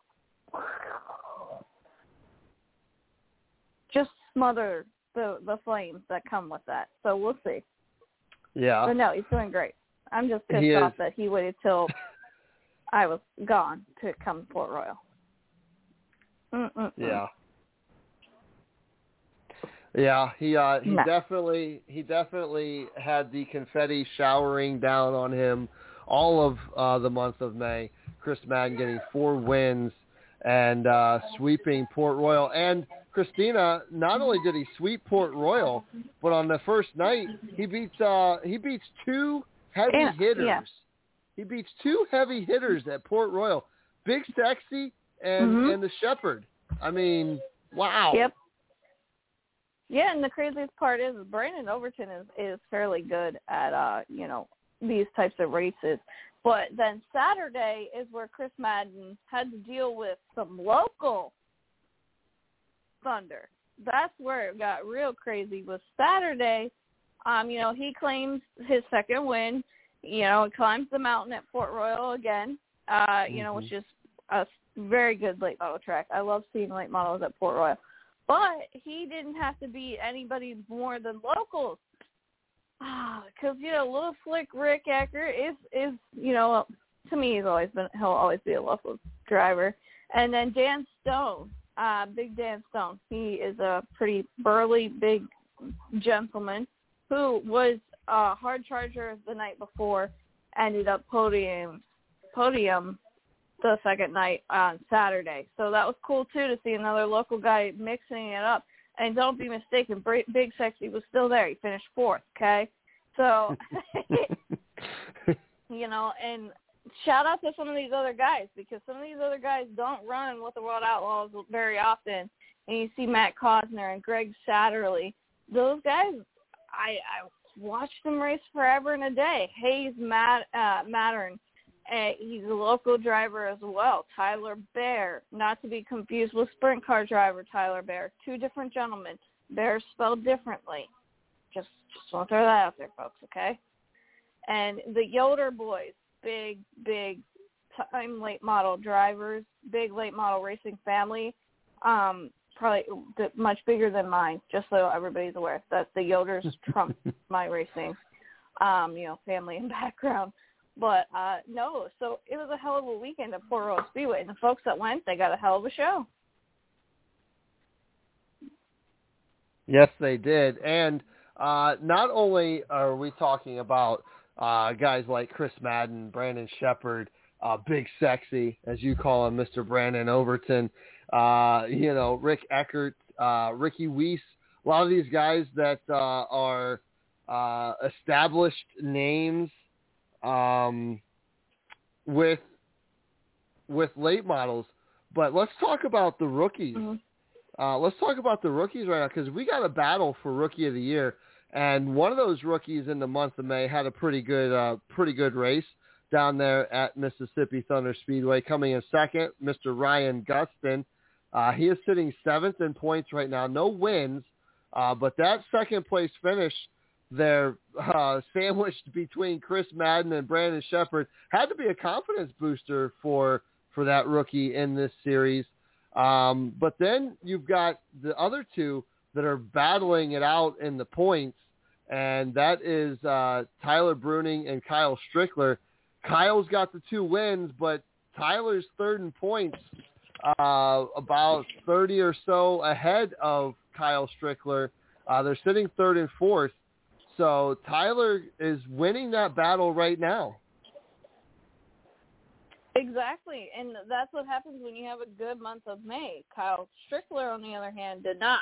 just smother the, the flames that come with that. So we'll see. Yeah. But no, he's doing great. I'm just pissed He off is. that he waited till I was gone to come to Port Royal. Mm-mm-mm. Yeah. Yeah, he uh, he No. definitely he definitely had the confetti showering down on him all of uh, the month of May. Chris Madden getting four wins and uh, sweeping Port Royal. And Christina, not only did he sweep Port Royal, but on the first night he beats uh, he beats two heavy Yeah, hitters. yeah. He beats two heavy hitters at Port Royal, Big Sexy and Mhm. and the Shepherd. I mean, wow. Yep. Yeah, and the craziest part is Brandon Overton is, is fairly good at, uh, you know, these types of races. But then Saturday is where Chris Madden had to deal with some local thunder. That's where it got real crazy. Was Saturday, um, you know, he claims his second win. You know, he climbs the mountain at Port Royal again, uh, you know, which is a very good late model track. I love seeing late models at Port Royal. But he didn't have to beat anybody more than locals. Because, you know, little slick Rick Eckert is, is, you know, to me he's always been, he'll always be a local driver. And then Dan Stone, uh, Big Dan Stone, he is a pretty burly, big gentleman who was a hard charger the night before, ended up podium, podium the second night on Saturday. So that was cool, too, to see another local guy mixing it up. And don't be mistaken, Big Sexy was still there. He finished fourth, okay? So, you know, and shout out to some of these other guys, because some of these other guys don't run with the World Outlaws very often. And you see Matt Cosner and Greg Satterley. Those guys, I, I watched them race forever and a day. Hayes Matt, uh, Mattern. Uh, he's a local driver as well. Tyler Bear, not to be confused with sprint car driver Tyler Bear. Two different gentlemen. Bear spelled differently. Just just want to throw that out there, folks, okay? And the Yoder boys, big, big time late model drivers, big late model racing family, um, probably much bigger than mine, just so everybody's aware that the Yoders trump my racing, um, you know, family and background. But, uh, no, so it was a hell of a weekend at Port Royal Speedway. And the folks that went, they got a hell of a show. Yes, they did. And uh, not only are we talking about uh, guys like Chris Madden, Brandon Sheppard, uh, Big Sexy, as you call him, Mister Brandon Overton, uh, you know, Rick Eckert, uh, Ricky Weiss, a lot of these guys that uh, are uh, established names um, with with late models. But let's talk about the rookies. Mm-hmm. Uh, let's talk about the rookies right now, because we got a battle for Rookie of the Year, and one of those rookies in the month of May had a pretty good uh, pretty good race down there at Mississippi Thunder Speedway. Coming in second, Mister Ryan Gustin. Uh, he is sitting seventh in points right now. No wins, uh, but that second place finish there, uh, sandwiched between Chris Madden and Brandon Sheppard, had to be a confidence booster for for that rookie in this series. Um, but then you've got the other two that are battling it out in the points, and that is uh, Tyler Bruning and Kyle Strickler. Kyle's got the two wins, but Tyler's third in points, uh, about thirty or so ahead of Kyle Strickler. Uh, they're sitting third and fourth. So Tyler is winning that battle right now. Exactly, and that's what happens when you have a good month of May. Kyle Strickler, on the other hand, did not.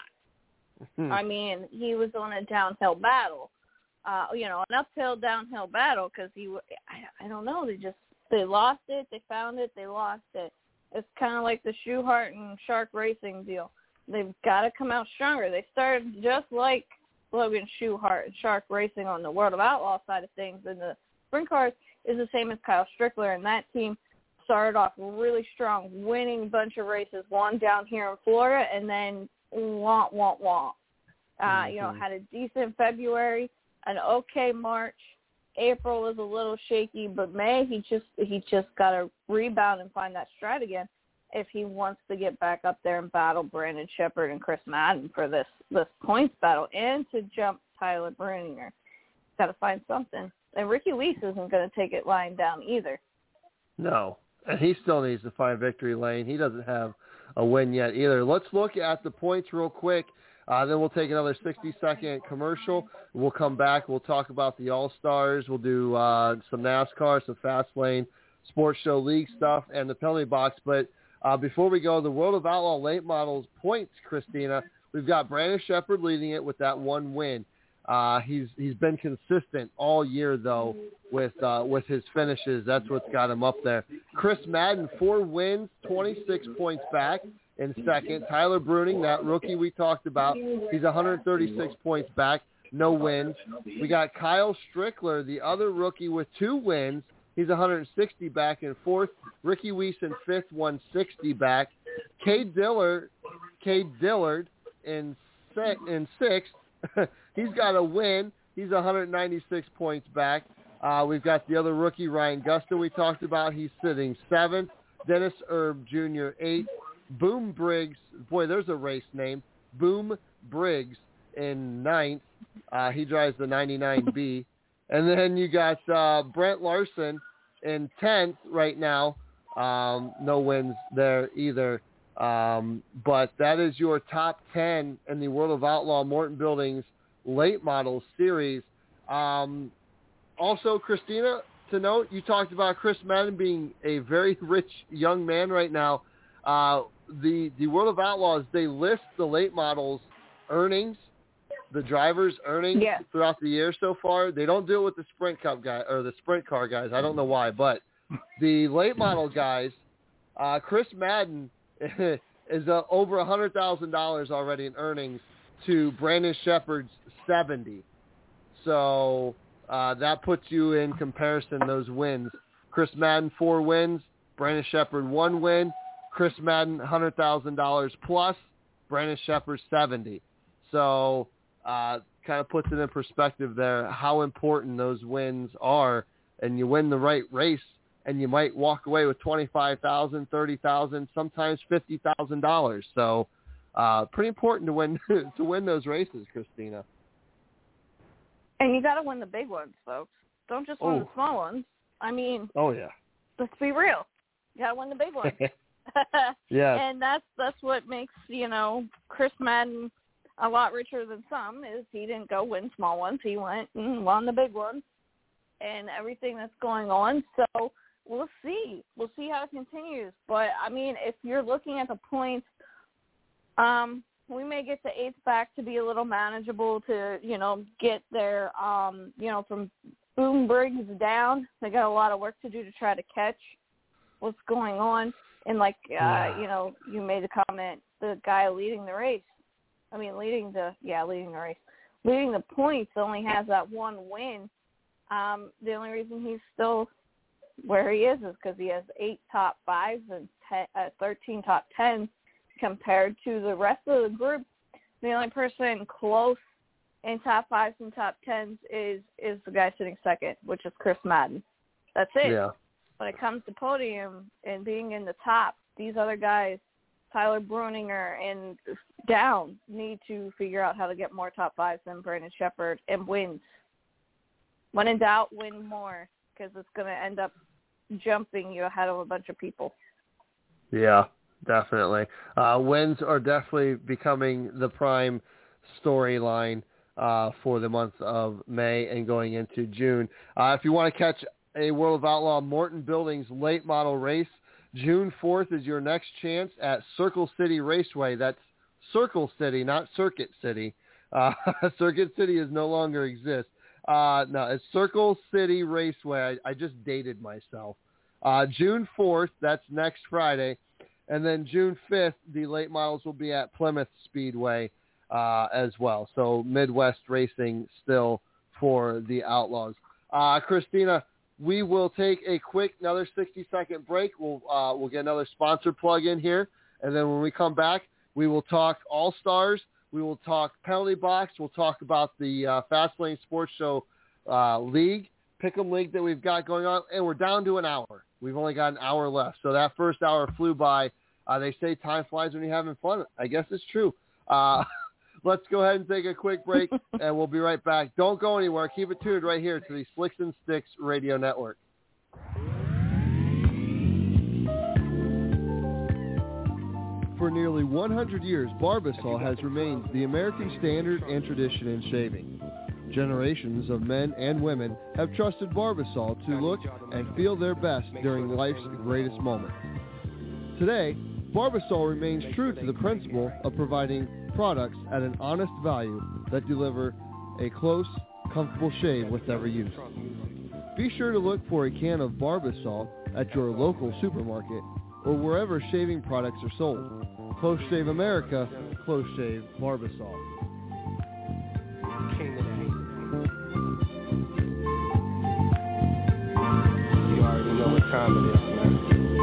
I mean, he was on a downhill battle. Uh, you know, an uphill, downhill battle, because he, I, I don't know, they just, they lost it, they found it, they lost it. It's kind of like the Schuhart and Shark Racing deal. They've got to come out stronger. They started just like Logan Schuhart and Shark Racing on the World of Outlaw side of things, and the sprint cars is the same as Kyle Strickler, and that team started off really strong, winning a bunch of races, one down here in Florida, and then womp, womp, womp. Uh, mm-hmm. You know, had a decent February, an okay March. April was a little shaky, but May he just he just got to rebound and find that stride again if he wants to get back up there and battle Brandon Sheppard and Chris Madden for this this points battle and to jump Tyler Bruninger. Got to find something. And Ricky Weiss isn't going to take it lying down either. No, and he still needs to find victory lane. He doesn't have a win yet either. Let's look at the points real quick. Uh, then we'll take another sixty-second commercial. We'll come back. We'll talk about the All-Stars. We'll do uh, some NASCAR, some Fast Lane, Sports Show League stuff, and the penalty box. But uh, before we go, the World of Outlaw late models points, Christina, we've got Brandon Sheppard leading it with that one win. Uh, he's he's been consistent all year, though, with uh, with his finishes. That's what's got him up there. Chris Madden, four wins, twenty-six points back in second. Tyler Bruning, that rookie we talked about, he's one hundred thirty-six points back, no wins. We got Kyle Strickler, the other rookie with two wins. He's one hundred sixty back in fourth. Ricky Weiss in fifth, one hundred sixty back. Cade Dillard, Cade Dillard in six, in sixth. He's got a win. He's one hundred ninety-six points back. Uh, we've got the other rookie, Ryan Gustin, we talked about. He's sitting seventh. Dennis Erb Junior eighth. Boom Briggs, boy, there's a race name. Boom Briggs in ninth. Uh, he drives the ninety-nine B. And then you got uh, Brent Larson in tenth right now. Um, no wins there either. Um, but that is your top ten in the World of Outlaw Morton Buildings late model series. Um, also, Christina, to note, you talked about Chris Madden being a very rich young man right now. Uh, the, the World of Outlaws, they list the late models earnings, the drivers' earnings yeah. throughout the year so far. They don't do it with the Sprint Cup guy or the Sprint car guys. I don't know why, but the late model guys, uh, Chris Madden is uh, over one hundred thousand dollars already in earnings to Brandon Sheppard's seventy. So uh, that puts you in comparison those wins. Chris Madden, four wins. Brandon Sheppard, one win. Chris Madden, one hundred thousand dollars plus. Brandon Sheppard, seventy. So uh, kind of puts it in perspective there how important those wins are. And you win the right race, and you might walk away with twenty-five thousand dollars, thirty thousand dollars, sometimes fifty thousand dollars. So uh, pretty important to win to win those races, Christina. And you got to win the big ones, folks. Don't just win oh. the small ones. I mean, oh yeah. Let's be real. You got to win the big ones. Yeah. And that's that's what makes, you know, Chris Madden a lot richer than some is he didn't go win small ones. He went and won the big ones and everything that's going on. So we'll see. We'll see how it continues. But, I mean, if you're looking at the points, um, we may get the eighth back to be a little manageable to, you know, get their, um, you know, from boom Briggs down. They got a lot of work to do to try to catch what's going on. And like, uh, yeah. you know, you made the comment, the guy leading the race, I mean, leading the, yeah, leading the race, leading the points only has that one win. Um, the only reason he's still where he is is because he has eight top fives and ten, uh, thirteen top tens compared to the rest of the group. The only person close in top fives and top tens is, is the guy sitting second, which is Chris Madden. That's it. Yeah. When it comes to podium and being in the top, these other guys, Tyler Bruninger and down, need to figure out how to get more top fives than Brandon Sheppard and wins. When in doubt, win more, because it's going to end up jumping you ahead of a bunch of people. Yeah, definitely. Uh, wins are definitely becoming the prime storyline uh, for the month of May and going into June. Uh, if you want to catch a World of Outlaw Morton Buildings late model race, June fourth is your next chance at Circle City Raceway. That's Circle City, not Circuit City. Uh, Circuit City is no longer exists. Uh, no, it's Circle City Raceway. I, I just dated myself. Uh, June fourth, that's next Friday. And then June fifth, the late models will be at Plymouth Speedway uh, as well. So Midwest racing still for the Outlaws. Uh, Christina, we will take a quick, another sixty-second break. We'll uh, we'll get another sponsor plug in here. And then when we come back, we will talk All-Stars. We will talk Penalty Box. We'll talk about the uh, Fastlane Sports Show uh, League, Pick'em League that we've got going on. And we're down to an hour. We've only got an hour left. So that first hour flew by. Uh, they say time flies when you're having fun. I guess it's true. Uh, let's go ahead and take a quick break, and we'll be right back. Don't go anywhere. Keep it tuned right here to the Slicks and Sticks Radio Network. For nearly one hundred years, Barbasol has remained the American standard and tradition in shaving. Generations of men and women have trusted Barbasol to look and feel their best during life's greatest moments. Today, Barbasol remains true to the principle of providing products at an honest value that deliver a close, comfortable shave with every use. Be sure to look for a can of Barbasol at your local supermarket or wherever shaving products are sold. Close Shave America, Close Shave Barbasol. King of that. You already know what time it is, man.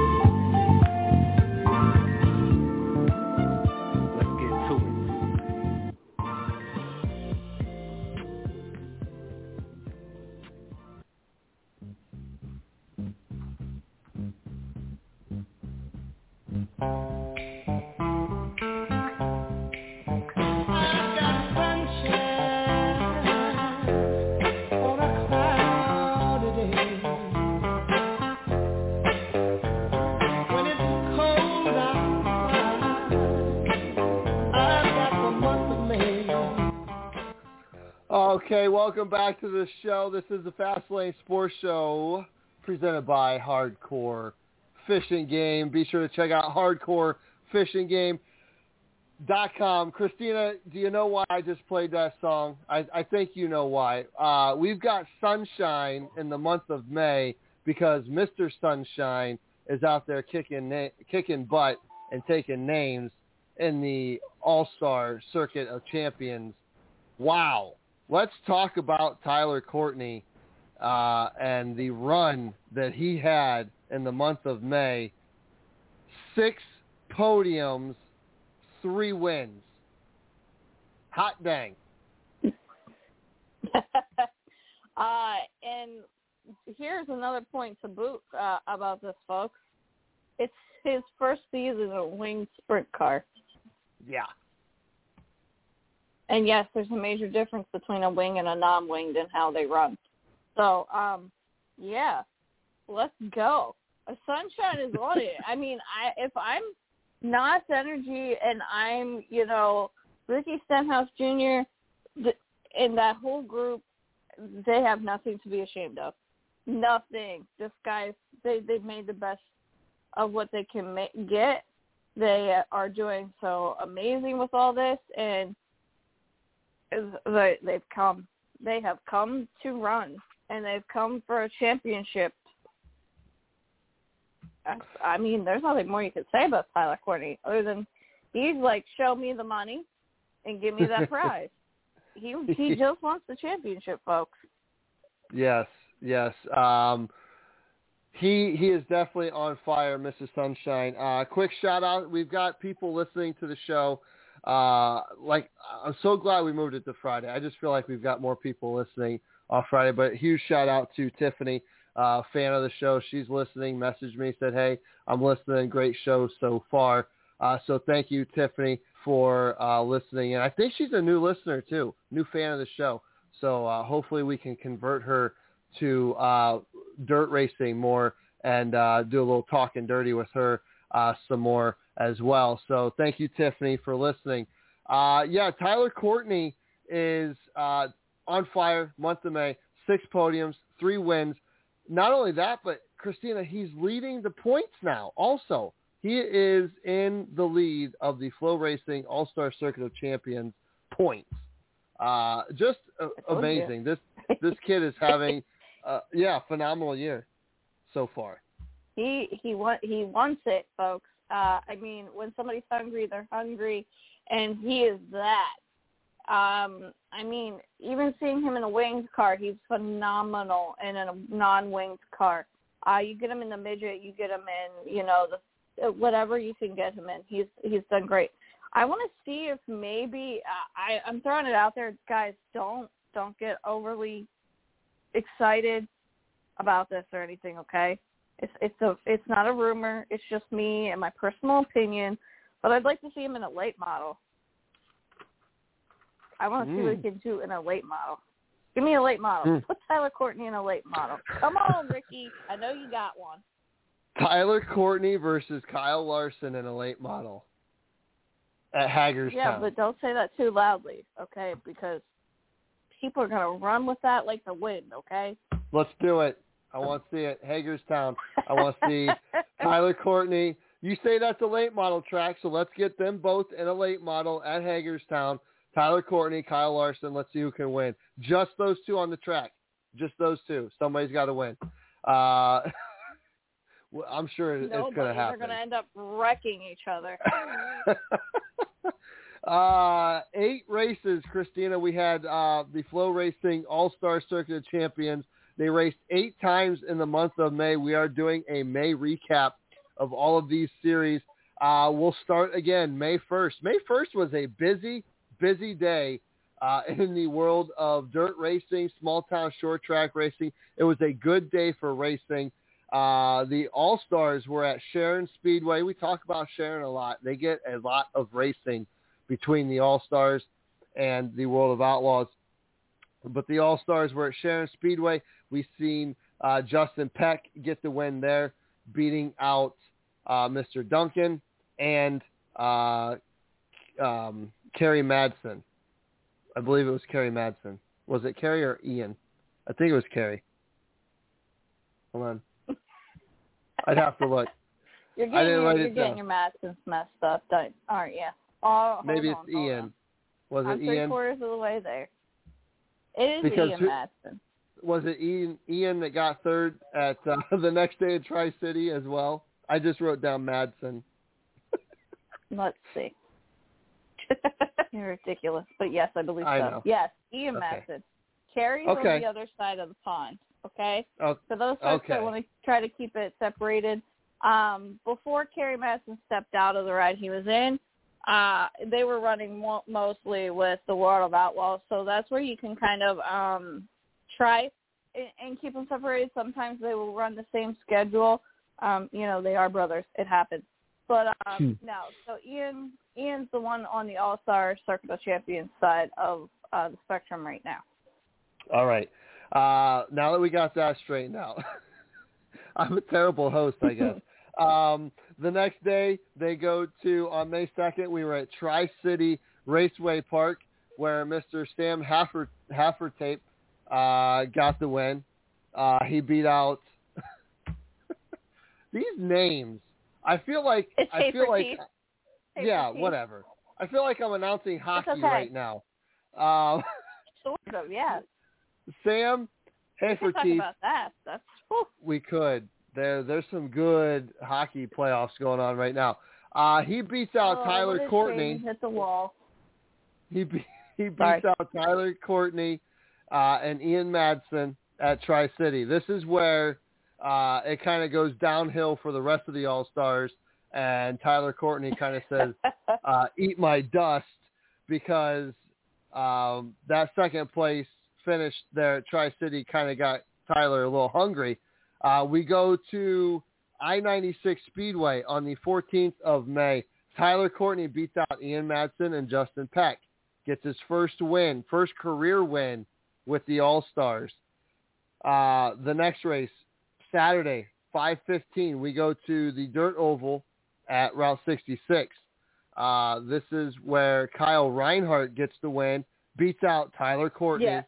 Let's get to it. Okay, welcome back to the show. This is the Fastlane Sports Show presented by Hardcore Fishing Game. Be sure to check out hardcore fishing game dot com. Christina, do you know why I just played that song? I, I think you know why. Uh, we've got sunshine in the month of May because Mister Sunshine is out there kicking na- kicking butt and taking names in the All-Star Circuit of Champions. Wow. Let's talk about Tyler Courtney uh, and the run that he had in the month of May. Six podiums, three wins. Hot dang. uh, and here's another point to boot uh, about this, folks. It's his first season in a winged sprint car. Yeah. And yes, there's a major difference between a wing and a non-winged and how they run. So, um, yeah, let's go. A sunshine is on it. I mean, I if I'm Knott's Energy and I'm, you know, Ricky Stenhouse Junior, th- and that whole group, they have nothing to be ashamed of. Nothing. This guys, they, they've made the best of what they can ma- get. They are doing so amazing with all this, and they, they've come. They have come to run, and they've come for a championship. I mean, there's nothing more you could say about Tyler Courtney other than he's like, show me the money and give me that prize. He he just wants the championship, folks. Yes, yes. Um, he he is definitely on fire, Mister Sunshine. Uh, quick shout out. We've got people listening to the show. Uh, like I'm so glad we moved it to Friday. I just feel like we've got more people listening on Friday. But huge shout out to Tiffany. Uh, fan of the show. She's listening, messaged me, said, hey, I'm listening. Great show so far. Uh, so thank you, Tiffany, for uh, listening. And I think she's a new listener, too, new fan of the show. So uh, hopefully we can convert her to uh, dirt racing more and uh, do a little talking dirty with her uh, some more as well. So thank you, Tiffany, for listening. Uh, yeah, Tyler Courtney is uh, on fire, month of May, six podiums, three wins. Not only that, but Christina, he's leading the points now. Also, he is in the lead of the Flow Racing All-Star Circuit of Champions points. Uh, just uh, amazing. This this kid is having, uh, yeah, phenomenal year so far. He he wa- he wants it, folks. Uh, I mean, when somebody's hungry, they're hungry, and he is that. Um, I mean, even seeing him in a winged car, he's phenomenal, and in a non-winged car. Uh, you get him in the midget, you get him in, you know, the whatever you can get him in. He's he's done great. I want to see if maybe uh, I, I'm throwing it out there, guys. Don't don't get overly excited about this or anything. Okay, it's it's a it's not a rumor. It's just me and my personal opinion. But I'd like to see him in a late model. I want to mm. see what he can do in a late model. Give me a late model. Mm. Put Tyler Courtney in a late model. Come on, Ricky. I know you got one. Tyler Courtney versus Kyle Larson in a late model at Hagerstown. Yeah, but don't say that too loudly, okay? Because people are going to run with that like the wind, okay? Let's do it. I want to see it. Hagerstown. I want to see Tyler Courtney. You say that's a late model track, so let's get them both in a late model at Hagerstown. Tyler Courtney, Kyle Larson, let's see who can win. Just those two on the track. Just those two. Somebody's got to win. Uh, I'm sure it's going to happen. They're going to end up wrecking each other. uh, eight races, Christina. We had uh, the Flow Racing All-Star Circuit of Champions. They raced eight times in the month of May. We are doing a May recap of all of these series. Uh, we'll start again May first. May first was a busy, busy day uh, in the world of dirt racing, small-town short track racing. It was a good day for racing. Uh, the All-Stars were at Sharon Speedway. We talk about Sharon a lot. They get a lot of racing between the All-Stars and the World of Outlaws. But the All-Stars were at Sharon Speedway. We've seen uh, Justin Peck get the win there, beating out uh, Mister Duncan and uh, um, Kerry Madsen. I believe it was Kerry Madsen. Was it Kerry or Ian? I think it was Kerry. Hold on. I'd have to look. You're getting, your, you're getting your Madsens messed up, don't, aren't you? Oh, maybe on, it's Ian. On. Was it I'm Ian? three quarters of the way there. It is because Ian who, Madsen. Was it Ian, Ian that got third at uh, the next day in Tri-City as well? I just wrote down Madsen. Let's see. You're ridiculous. But yes, I believe I so. know. Yes, Ian okay. Madsen. Kerry's okay. on the other side of the pond, okay? Oh, For those folks okay. that want to try to keep it separated, um, before Kerry Madsen stepped out of the ride he was in, uh, they were running mo- mostly with the World of Outlaws, so that's where you can kind of um, try and, and keep them separated. Sometimes they will run the same schedule. Um, you know, they are brothers. It happens. But um, hmm. no, so Ian Ian's the one on the All-Star Circuit of Champions side of uh, the spectrum right now. All right. Uh, now that we got that straightened out, I'm a terrible host, I guess. um, the next day, they go to, on May second, we were at Tri-City Raceway Park, where Mister Sam Haffer, Haffertape uh, got the win. Uh, he beat out these names. I feel like it's I feel like Hey, yeah, Pete. whatever. I feel like I'm announcing hockey okay. right now. Um, Sort of, yeah. Sam, We can Hafer talk Keith, about that. That's whew. we could. There, there's some good hockey playoffs going on right now. Uh, he beats out oh, Tyler what a Courtney. shame. Hit the wall. He be, he beats Sorry. out Tyler Courtney uh, and Ian Madsen at Tri-City. This is where uh, it kind of goes downhill for the rest of the All-Stars, and Tyler Courtney kind of says, uh, eat my dust, because um, that second place finish there at Tri-City kind of got Tyler a little hungry. Uh, we go to I ninety-six Speedway on the fourteenth of May. Tyler Courtney beats out Ian Madsen and Justin Peck. Gets his first win, first career win with the All-Stars. Uh, the next race, Saturday, five fifteen, we go to the Dirt Oval at Route sixty-six. Uh, this is where Kyle Reinhardt gets the win, beats out Tyler Courtney Yes.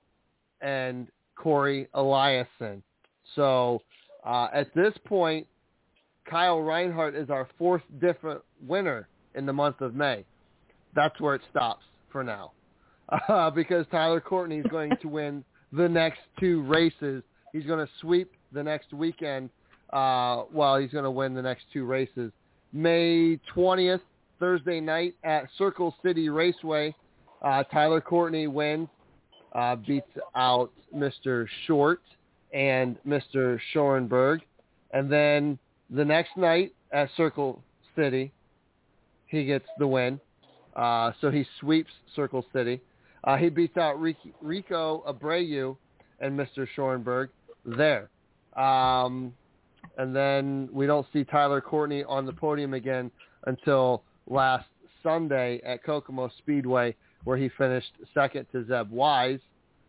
and Corey Eliason. So uh, at this point, Kyle Reinhardt is our fourth different winner in the month of May. That's where it stops for now, uh, because Tyler Courtney is going to win the next two races. He's going to sweep the next weekend. Uh, well, he's going to win the next two races. May twentieth, Thursday night at Circle City Raceway, uh, Tyler Courtney wins, uh, beats out Mister Short and Mister Schoenberg. And then the next night at Circle City, he gets the win. Uh, so he sweeps Circle City. Uh, he beats out Rico Abreu and Mister Schoenberg there. Um, and then we don't see Tyler Courtney on the podium again until last Sunday at Kokomo Speedway, where he finished second to Zeb Wise.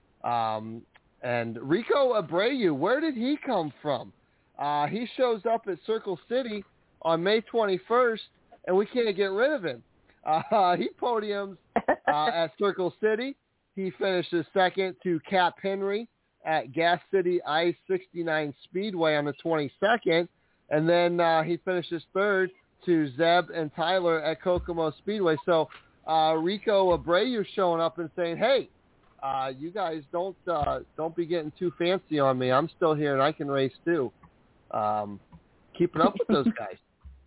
Um, and Rico Abreu, where did he come from? Uh, he shows up at Circle City on May twenty-first, and we can't get rid of him. Uh, he podiums uh, at Circle City. He finishes second to Cap Henry at Gas City I sixty-nine Speedway on the twenty-second. And then uh, he finishes third to Zeb and Tyler at Kokomo Speedway. So uh, Rico Abreu showing up and saying, hey, uh, you guys don't uh, don't be getting too fancy on me. I'm still here and I can race too. Um, keeping up with those guys.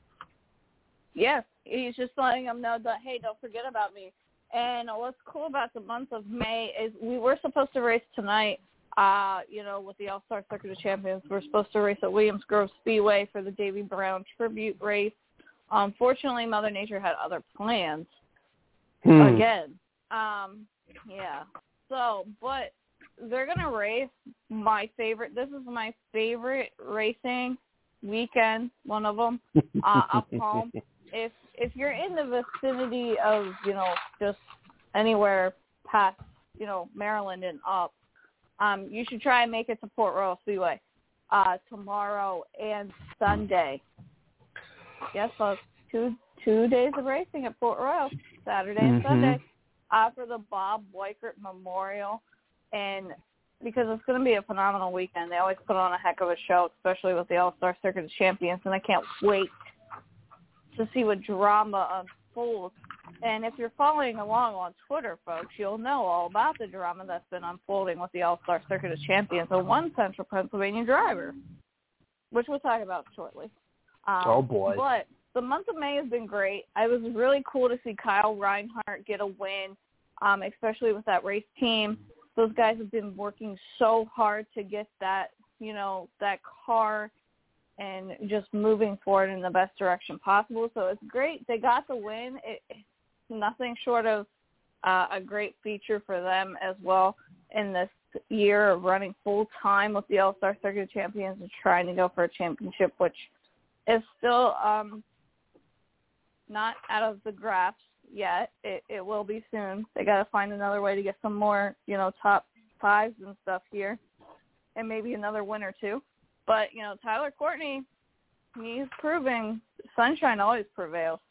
Yes, he's just letting them know that, hey, don't forget about me. And what's cool about the month of May is we were supposed to race tonight, uh, you know, with the All-Star Circuit of Champions. We're supposed to race at Williams Grove Speedway for the Davy Brown tribute race. Unfortunately, Mother Nature had other plans Hmm. again. Um, yeah. So, but they're going to race my favorite. This is my favorite racing weekend, one of them, uh, up home. If if you're in the vicinity of, you know, just anywhere past, you know, Maryland and up, um, you should try and make it to Port Royal Speedway uh, tomorrow and Sunday. Yes, so two two days of racing at Port Royal, Saturday and Mm-hmm. Sunday, uh, for the Bob Weichert Memorial. And because it's going to be a phenomenal weekend. They always put on a heck of a show, especially with the All-Star Circuit of Champions, and I can't wait to see what drama unfolds. And if you're following along on Twitter, folks, you'll know all about the drama that's been unfolding with the All-Star Circuit of Champions and one Central Pennsylvania driver, which we'll talk about shortly. Um, Oh, boy. But the month of May has been great. It was really cool to see Kyle Reinhardt get a win, um, especially with that race team. Those guys have been working so hard to get that, you know, that car and just moving forward in the best direction possible. So it's great. They got the win. It, it's nothing short of uh, a great feature for them as well in this year of running full-time with the All-Star Circuit of Champions and trying to go for a championship, which is still um, not out of the grasp yet. It, it will be soon. They got to find another way to get some more, you know, top fives and stuff here, and maybe another win or two. But, you know, Tyler Courtney, he's proving sunshine always prevails.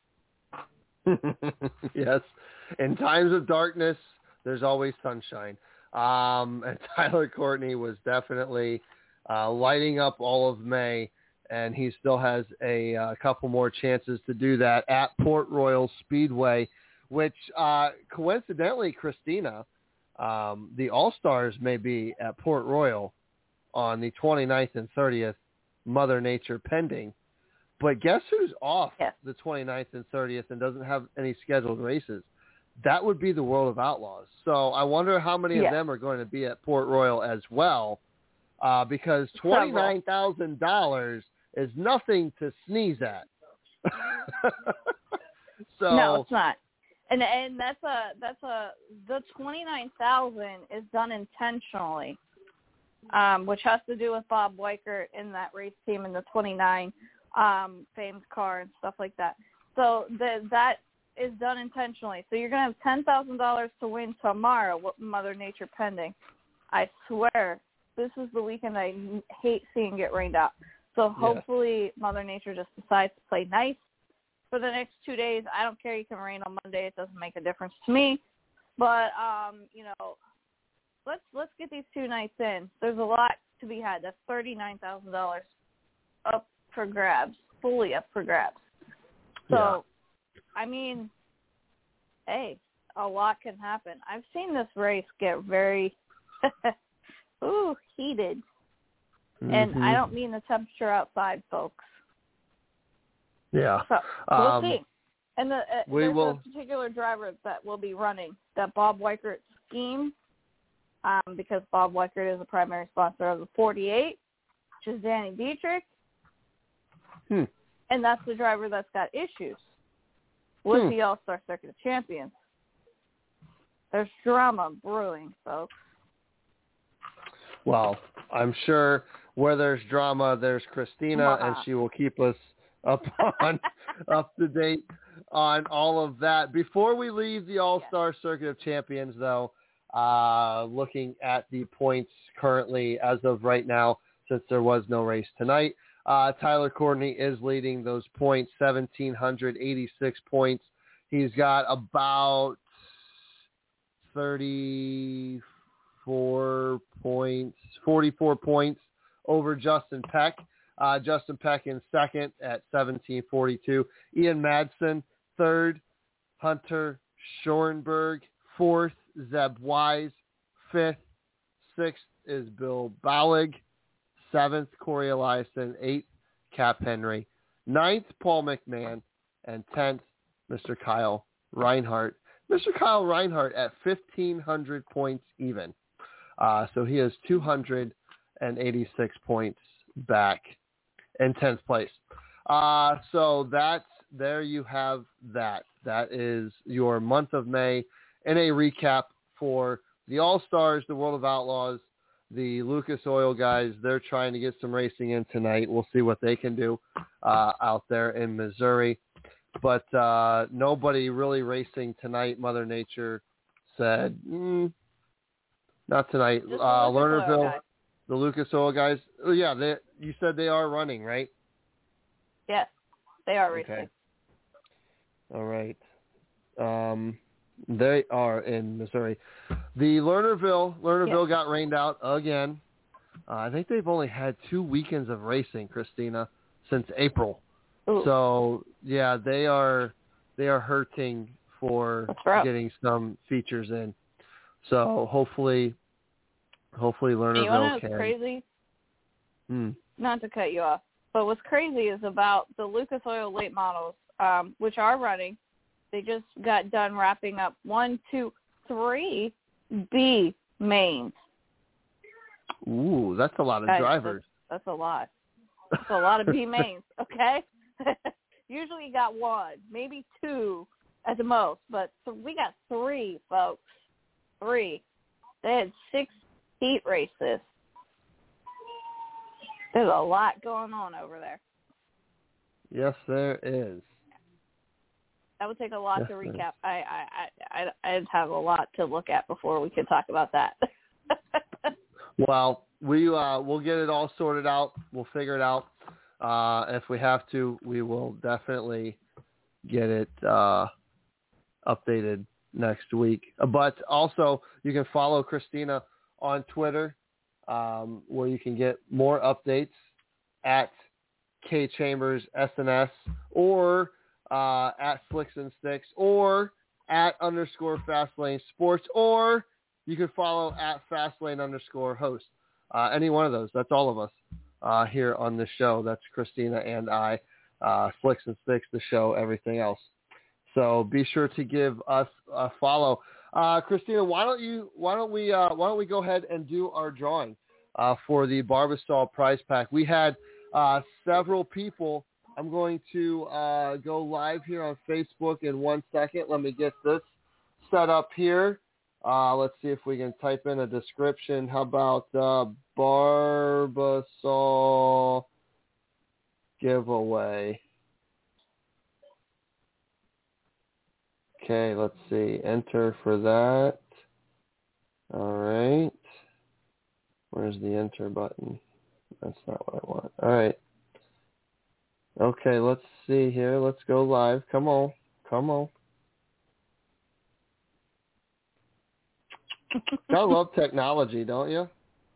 Yes. In times of darkness, there's always sunshine. Um, and Tyler Courtney was definitely uh, lighting up all of May and he still has a, a couple more chances to do that at Port Royal Speedway, which uh, coincidentally, Christina, um, the All-Stars may be at Port Royal on the twenty-ninth and thirtieth, Mother Nature pending. But guess who's off yes. the twenty-ninth and thirtieth and doesn't have any scheduled races? That would be the World of Outlaws. So I wonder how many yes. of them are going to be at Port Royal as well, uh, because twenty-nine thousand dollars is nothing to sneeze at. so no, it's not. And and that's a that's a the twenty-nine thousand is done intentionally, um, which has to do with Bob Weichert in that race team in the twenty-nine um, famed car and stuff like that. So the, that is done intentionally. So you're gonna have ten thousand dollars to win tomorrow, Mother Nature pending. I swear, this is the weekend I hate seeing get rained out. So hopefully yeah. Mother Nature just decides to play nice for the next two days. I don't care. You can rain on Monday. It doesn't make a difference to me. But, um, you know, let's let's get these two nights in. There's a lot to be had. That's thirty-nine thousand dollars up for grabs, fully up for grabs. So, yeah. I mean, hey, a lot can happen. I've seen this race get very, ooh, heated. Mm-hmm. And I don't mean the temperature outside, folks. Yeah. So we'll um, see. And the, uh, we there's will... a particular driver that will be running that Bob Weichert scheme, um, because Bob Weichert is the primary sponsor of the forty-eight, which is Danny Dietrich. Hmm. And that's the driver that's got issues with hmm. the All-Star Circuit of Champions. There's drama brewing, folks. Well, I'm sure where there's drama, there's Christina, uh-huh. and she will keep us up on up to date on all of that. Before we leave the All-Star yeah. Circuit of Champions, though, uh, looking at the points currently as of right now, since there was no race tonight, uh, Tyler Courtney is leading those points, one thousand seven hundred eighty-six points. He's got about thirty-four points, forty-four points over Justin Peck. Uh, Justin Peck in second at seventeen forty-two. Ian Madsen, third. Hunter Schoenberg, fourth. Zeb Wise, fifth. Sixth is Bill Ballig. Seventh, Corey Eliason. Eighth, Cap Henry. Ninth, Paul McMahon. And tenth, Mister Kyle Reinhardt. Mister Kyle Reinhardt at fifteen hundred points even. Uh, so he has two hundred eighty-six points back in tenth place. Uh, so that's, there you have that. That is your month of May in a recap for the All-Stars, the World of Outlaws, the Lucas Oil guys. They're trying to get some racing in tonight. We'll see what they can do uh, out there in Missouri. But uh, nobody really racing tonight. Mother Nature said, mm, not tonight. Uh, Lernerville, the Lucas Oil guys. Oh, yeah, they, you said they are running, right? Yes, they are racing. Okay. All right. Um, they are in Missouri. The Lernerville, Lernerville yes. got rained out again. Uh, I think they've only had two weekends of racing, Christina, since April. Ooh. So yeah, they are they are hurting for getting some features in. So hopefully, hopefully Lernerville you know can. What's crazy? Hmm. Not to cut you off, but what's crazy is about the Lucas Oil late models, um, which are running. They just got done wrapping up one, two, three B mains. Ooh, that's a lot of Guys, drivers. That's, that's a lot. That's a lot of B mains. Okay. Usually you got one, maybe two at the most, but th- we got three, folks. Three. They had six heat races. There's a lot going on over there. Yes, there is. That would take a lot yes, to recap. I, I, I, I'd have a lot to look at before we could talk about that. Well, we uh, we'll get it all sorted out. We'll figure it out. Uh, if we have to, we will definitely get it uh, updated next week. But also, you can follow Christina on Twitter, um, where you can get more updates at K Chambers S N S, or uh, at Slicks and Sticks, or at underscore Fastlane Sports, or you can follow at Fastlane underscore host. Uh, any one of those. That's all of us uh, here on the show. That's Christina and I. Uh, Slicks and Sticks, the show, everything else. So be sure to give us a follow. Uh, Christina, why don't you? Why don't we? Uh, why don't we go ahead and do our drawing uh, for the Barbasol prize pack? We had uh, several people. I'm going to uh, go live here on Facebook in one second. Let me get this set up here. Uh, let's see if we can type in a description. How about uh, Barbasol giveaway? Okay, let's see. Enter for that. All right. Where's the enter button? That's not what I want. All right. Okay, let's see here. Let's go live. Come on. Come on. I love technology, don't you?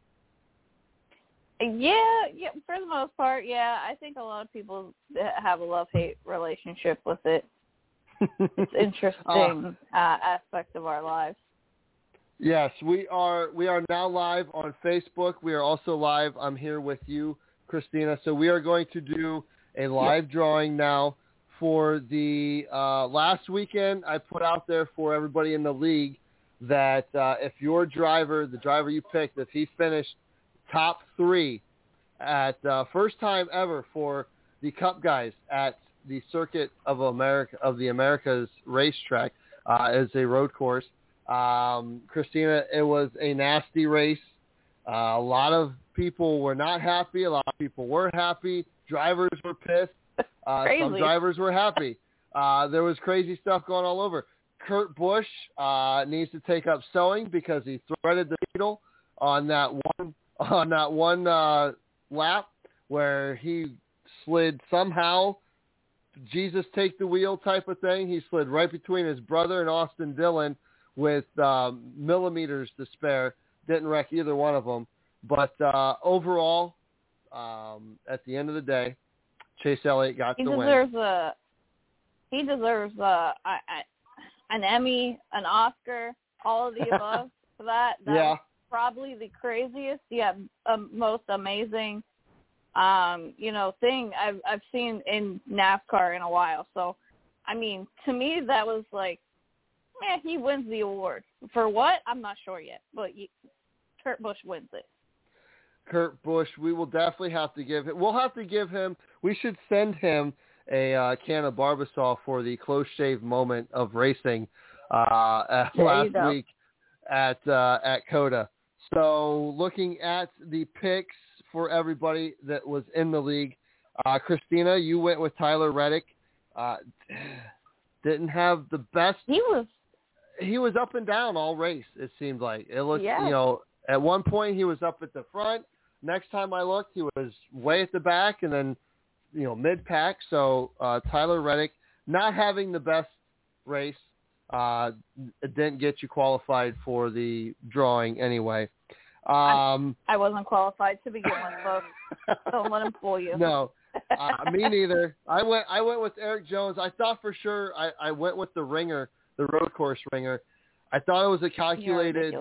Yeah, yeah. For the most part, yeah. I think a lot of people have a love-hate relationship with it. It's interesting uh, uh, aspect of our lives. Yes, we are. We are now live on Facebook. We are also live. I'm here with you, Christina. So we are going to do a live drawing now for the uh, last weekend. I put out there for everybody in the league that uh, if your driver, the driver you picked, if he finished top three at uh, first time ever for the Cup guys at the Circuit of America of the Americas racetrack uh, as a road course. Um, Christina, it was a nasty race. Uh, a lot of people were not happy. A lot of people were happy. Drivers were pissed. Uh, some drivers were happy. Uh, there was crazy stuff going all over. Kurt Busch uh, needs to take up sewing because he threaded the needle on that one on that one uh, lap where he slid somehow. Jesus take the wheel type of thing. He slid right between his brother and Austin Dillon with um, millimeters to spare. Didn't wreck either one of them. But uh, overall, um, at the end of the day, Chase Elliott got he the win. Deserves a, he deserves a, a, a, an Emmy, an Oscar, all of the above for that. That yeah. was probably the craziest, yeah, um, most amazing Um, you know, thing I've I've seen in NASCAR in a while. So, I mean, to me, that was like, eh, he wins the award. For what? I'm not sure yet, but he, Kurt Busch wins it. Kurt Busch, we will definitely have to give him, we'll have to give him, we should send him a uh, can of Barbasol for the close shave moment of racing uh, uh, last week at, uh, at COTA. So looking at the picks for everybody that was in the league, uh, Christina, you went with Tyler Reddick. Uh, didn't have the best. He was. He was up and down all race. It seemed like it looked. Yeah. You know, at one point he was up at the front. Next time I looked, he was way at the back, and then you know mid pack. So uh, Tyler Reddick not having the best race. Uh, it didn't get you qualified for the drawing anyway. Um, I wasn't qualified to begin with, folks. Don't let him fool you. No, uh, me neither. I went. I went with Eric Jones. I thought for sure. I, I went with the ringer, the road course ringer. I thought it was a calculated.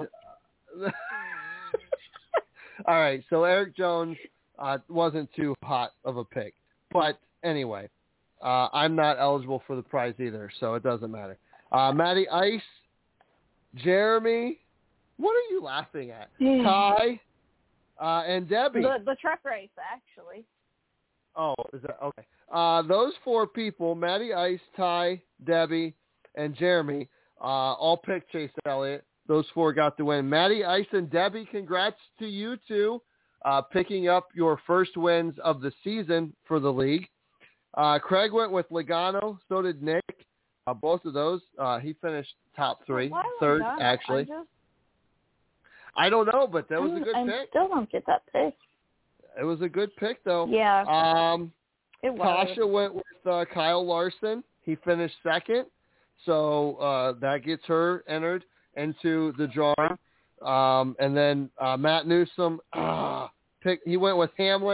All right, so Eric Jones uh, wasn't too hot of a pick, but anyway, uh, I'm not eligible for the prize either, so it doesn't matter. Uh, Matty Ice, Jeremy. What are you laughing at? Ty uh, and Debbie. The, the truck race, actually. Oh, is that okay? Uh, those four people, Matty Ice, Ty, Debbie, and Jeremy, uh, all picked Chase Elliott. Those four got the win. Matty Ice and Debbie, congrats to you two, uh, picking up your first wins of the season for the league. Uh, Craig went with Logano. So did Nick. Uh, both of those, uh, he finished top three, Why third Logano? actually. I just... I don't know, but that was a good I pick. still don't get that pick. It was a good pick, though. Yeah. Um, it was. Tasha went with uh, Kyle Larson. He finished second, so uh, that gets her entered into the drawing. Um, and then uh, Matt Newsom, uh, pick, he went with Hamlin.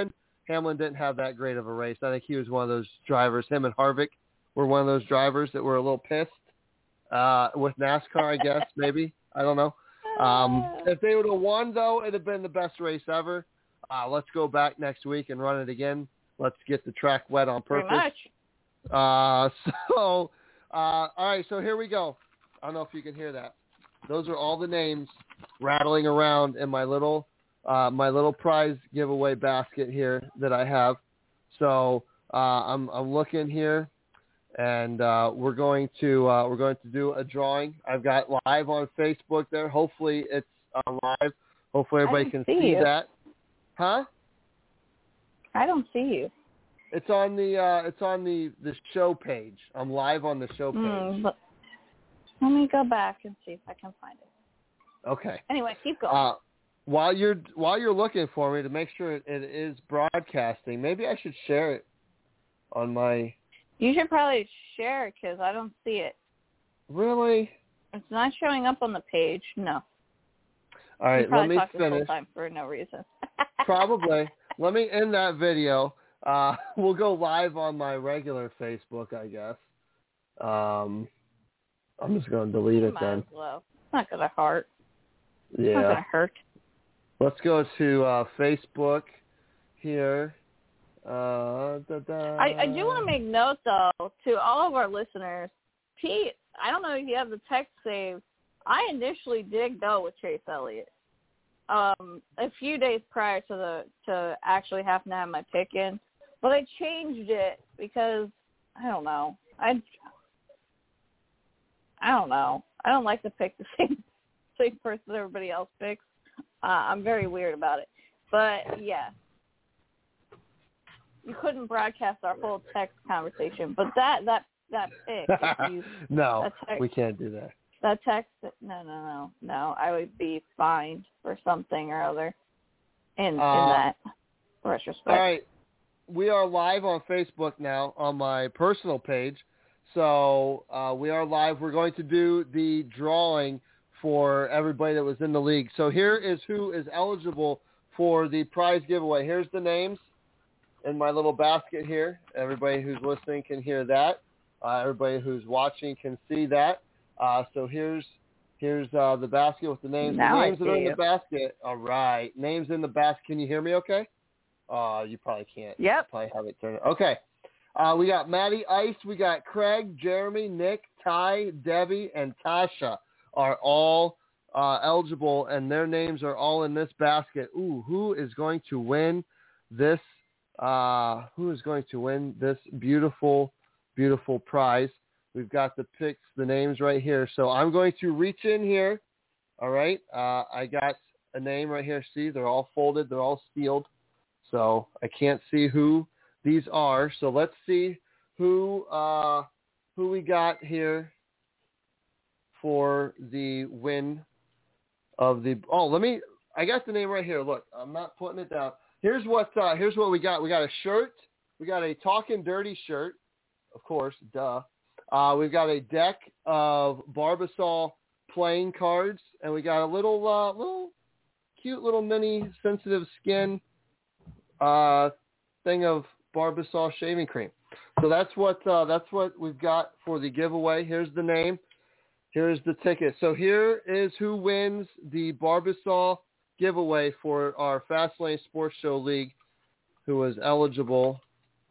Hamlin didn't have that great of a race. I think he was one of those drivers. Him and Harvick were one of those drivers that were a little pissed uh, with NASCAR, I guess, maybe. I don't know. Um, if they would have won, though, it would have been the best race ever. Uh, let's go back next week and run it again. Let's get the track wet on purpose. Pretty much. Uh, so, uh, all right, so here we go. I don't know if you can hear that. Those are all the names rattling around in my little uh, my little prize giveaway basket here that I have. So uh, I'm I'm looking here, and uh, we're going to uh, we're going to do a drawing. I've got live on Facebook there. Hopefully it's uh, live. Hopefully everybody can see see you. that. Huh? I don't see you. It's on the uh, it's on the, the show page. I'm live on the show page. Mm, but let me go back and see if I can find it. Okay. Anyway, keep going. Uh, while you're while you're looking for me to make sure it, it is broadcasting, maybe I should share it on my. You should probably share it because I don't see it. Really? It's not showing up on the page. No. All right, you probably let me talked this whole finish. time for no reason. Probably. Let me end that video. Uh, we'll go live on my regular Facebook, I guess. Um, I'm just going to delete it Might then. as well. It's not going to hurt. It's not Yeah. going to hurt. Let's go to uh, Facebook here. Uh, da, da. I, I do want to make note, though, to all of our listeners. Pete, I don't know if you have the text saved. I initially did go with Chase Elliott. Um, a few days prior to the to actually having to have my pick in, but I changed it because I don't know. I I don't know. I don't like to pick the same same person everybody else picks. Uh, I'm very weird about it. But yeah, you couldn't broadcast our whole text conversation, but that that that pick. If you, no, that text, we can't do that. That text, no, no, no, no. I would be fined for something or other in, Uh, in that retrospect. All right. We are live on Facebook now on my personal page. So uh, we are live. We're going to do the drawing for everybody that was in the league. So here is who is eligible for the prize giveaway. Here's the names in my little basket here. Everybody who's listening can hear that. Uh, everybody who's watching can see that. Uh, so here's here's uh, the basket with the names. Now the I names that are see in you. the basket. All right. Names in the basket. Can you hear me okay? Uh, you probably can't. Yep. Probably have it turned. Okay. Uh, we got Maddie Ice. We got Craig, Jeremy, Nick, Ty, Debbie, and Tasha are all uh, eligible, and their names are all in this basket. Ooh, who is going to win this? Uh, who is going to win this beautiful, beautiful prize? We've got the picks, the names right here. So I'm going to reach in here. All right. Uh, I got a name right here. See, they're all folded. They're all sealed. So I can't see who these are. So let's see who uh, who we got here for the win of the. Oh, let me. I got the name right here. Look, I'm not putting it down. Here's what. Uh, here's what we got. We got a shirt. We got a Talking Dirty shirt. Of course, duh. Uh, we've got a deck of Barbasol playing cards, and we got a little, uh, little cute little mini sensitive skin uh, thing of Barbasol shaving cream. So that's what uh, that's what we've got for the giveaway. Here's the name. Here's the ticket. So here is who wins the Barbasol giveaway for our Fastlane Sports Show League, who is eligible.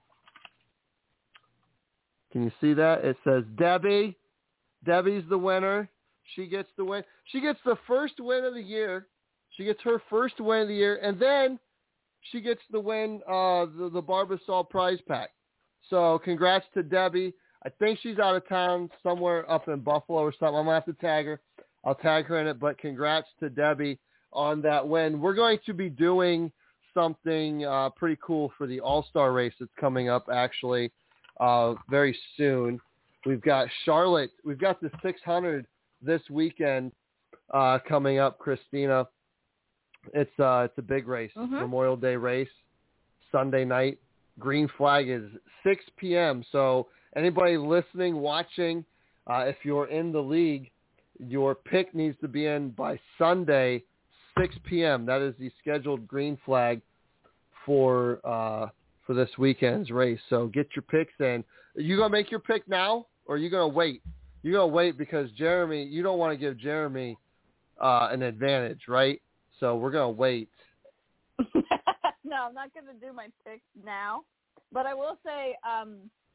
Can you see that? It says Debbie. Debbie's the winner. She gets the win. She gets the first win of the year. She gets her first win of the year, and then she gets the win, uh, the, the Barbasol prize pack. So congrats to Debbie. I think she's out of town somewhere up in Buffalo or something. I'm going to have to tag her. I'll tag her in it, but congrats to Debbie on that win. We're going to be doing something uh, pretty cool for the All-Star race that's coming up, actually. Uh, very soon. We've got Charlotte. We've got the six hundred this weekend uh, coming up, Christina. It's uh, it's a big race, Mm-hmm. Memorial Day race, Sunday night. Green flag is six p.m. So anybody listening, watching, uh, if you're in the league, your pick needs to be in by Sunday, six p.m. That is the scheduled green flag for uh, for this weekend's race. So get your picks in. Are you gonna make your pick now, or are you gonna wait? You're gonna wait because Jeremy, you don't want to give Jeremy uh, an advantage, right? So we're gonna wait. No, I'm not gonna do my pick now, but I will say, um,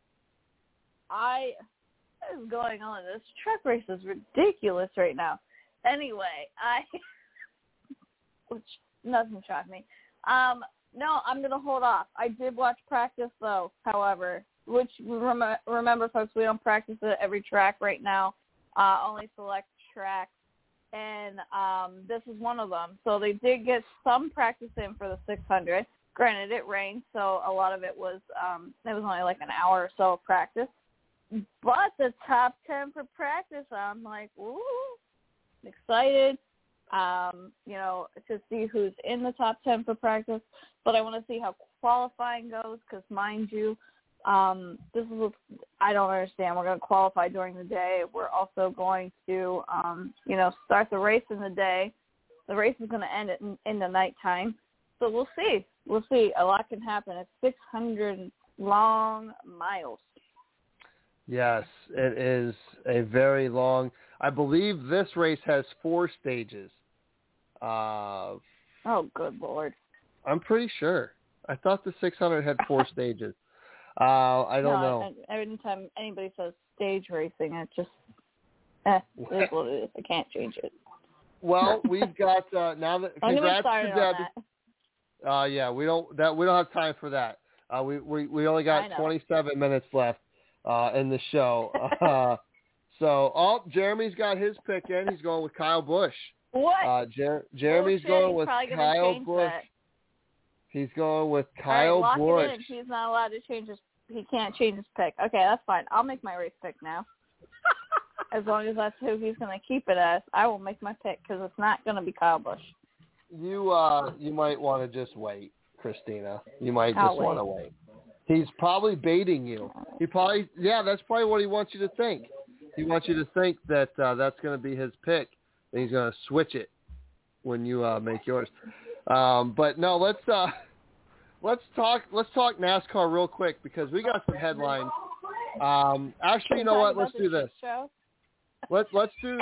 I what is going on? This truck race is ridiculous right now. Anyway, I which doesn't shock me. Um, no, I'm going to hold off. I did watch practice, though, however, which, rem- remember, folks, we don't practice at every track right now, uh, only select tracks, and um, this is one of them. So they did get some practice in for the six hundred. Granted, it rained, so a lot of it was, um, it was only like an hour or so of practice. But the top ten for practice, I'm like, ooh, excited. Um, you know, to see who's in the top ten for practice, but I want to see how qualifying goes because, mind you, um, this is what I don't understand. We're going to qualify during the day. We're also going to, um, you know, start the race in the day. The race is going to end in, in the nighttime, so we'll see. We'll see. A lot can happen. It's six hundred long miles. Yes, it is a very long. I believe this race has four stages. Uh, oh, good Lord. I'm pretty sure. I thought the six hundred had four stages. Uh, I don't no, know. Every time anybody says stage racing, it just, eh, it is what it is. I can't change it. Well, we've got, uh, now that, congrats to Debbie. Uh, yeah, we don't, that, we don't have time for that. Uh, we, we, we only got twenty-seven minutes left, uh, in the show. Uh, so, oh, Jeremy's got his pick in. He's going with Kyle Busch. What? Uh, Jer- Jeremy's Bullshit. going with He's Kyle Busch. That. He's going with Kyle All right, lock Busch. it in. He's not allowed to change his. He can't change his pick. Okay, that's fine. I'll make my race pick now. As long as that's who he's going to keep it as, I will make my pick because it's not going to be Kyle Busch. You uh, you might want to just wait, Christina. You might I'll just want to wait. He's probably baiting you. He probably, yeah, that's probably what he wants you to think. He wants you to think that uh, that's going to be his pick, and he's going to switch it when you uh, make yours. Um, but no, let's uh, let's talk let's talk NASCAR real quick because we got some headlines. Um, actually, you know what? Let's do this. Let's let's do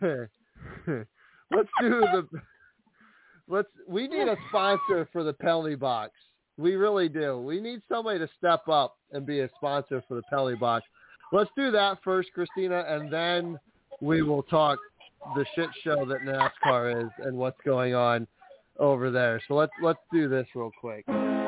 let's do the let's. We need a sponsor for the penalty box. We really do. We need somebody to step up and be a sponsor for the penalty box. Let's do that first, Christina, and then we will talk the shit show that NASCAR is and what's going on over there. So let's let's do this real quick.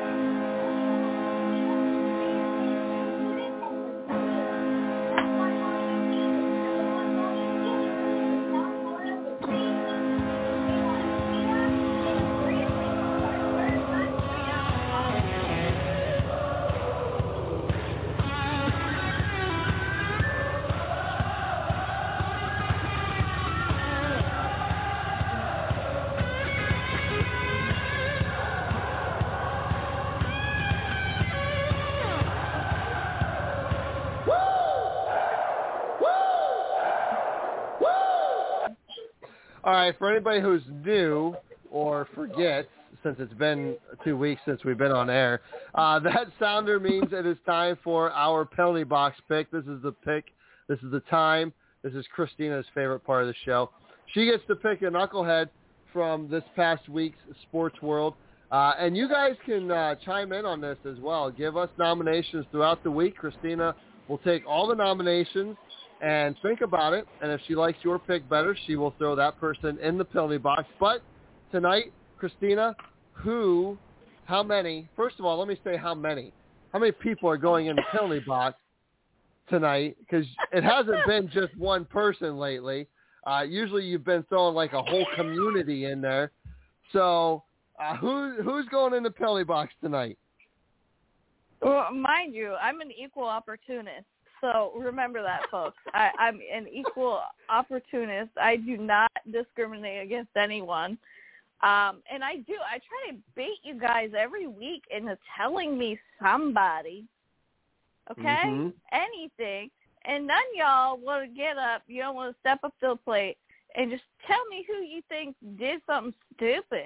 All right, for anybody who's new or forgets, since it's been two weeks since we've been on air, uh, that sounder means it is time for our penalty box pick. This is the pick. This is the time. This is Christina's favorite part of the show. She gets to pick a knucklehead from this past week's sports world. Uh, and you guys can uh, chime in on this as well. Give us nominations throughout the week. Christina will take all the nominations and think about it, and if she likes your pick better, she will throw that person in the penalty box. But tonight, Christina, who, how many, first of all, let me say how many. How many people are going in the penalty box tonight? Because it hasn't been just one person lately. Uh, usually you've been throwing like a whole community in there. So uh, who who's going in the penalty box tonight? Well, mind you, I'm an equal opportunist. So remember that, folks. I, I'm an equal opportunist. I do not discriminate against anyone. Um, and I do. I try to bait you guys every week into telling me somebody, okay, mm-hmm. anything. And none of y'all want to get up. You don't want to step up to the plate and just tell me who you think did something stupid.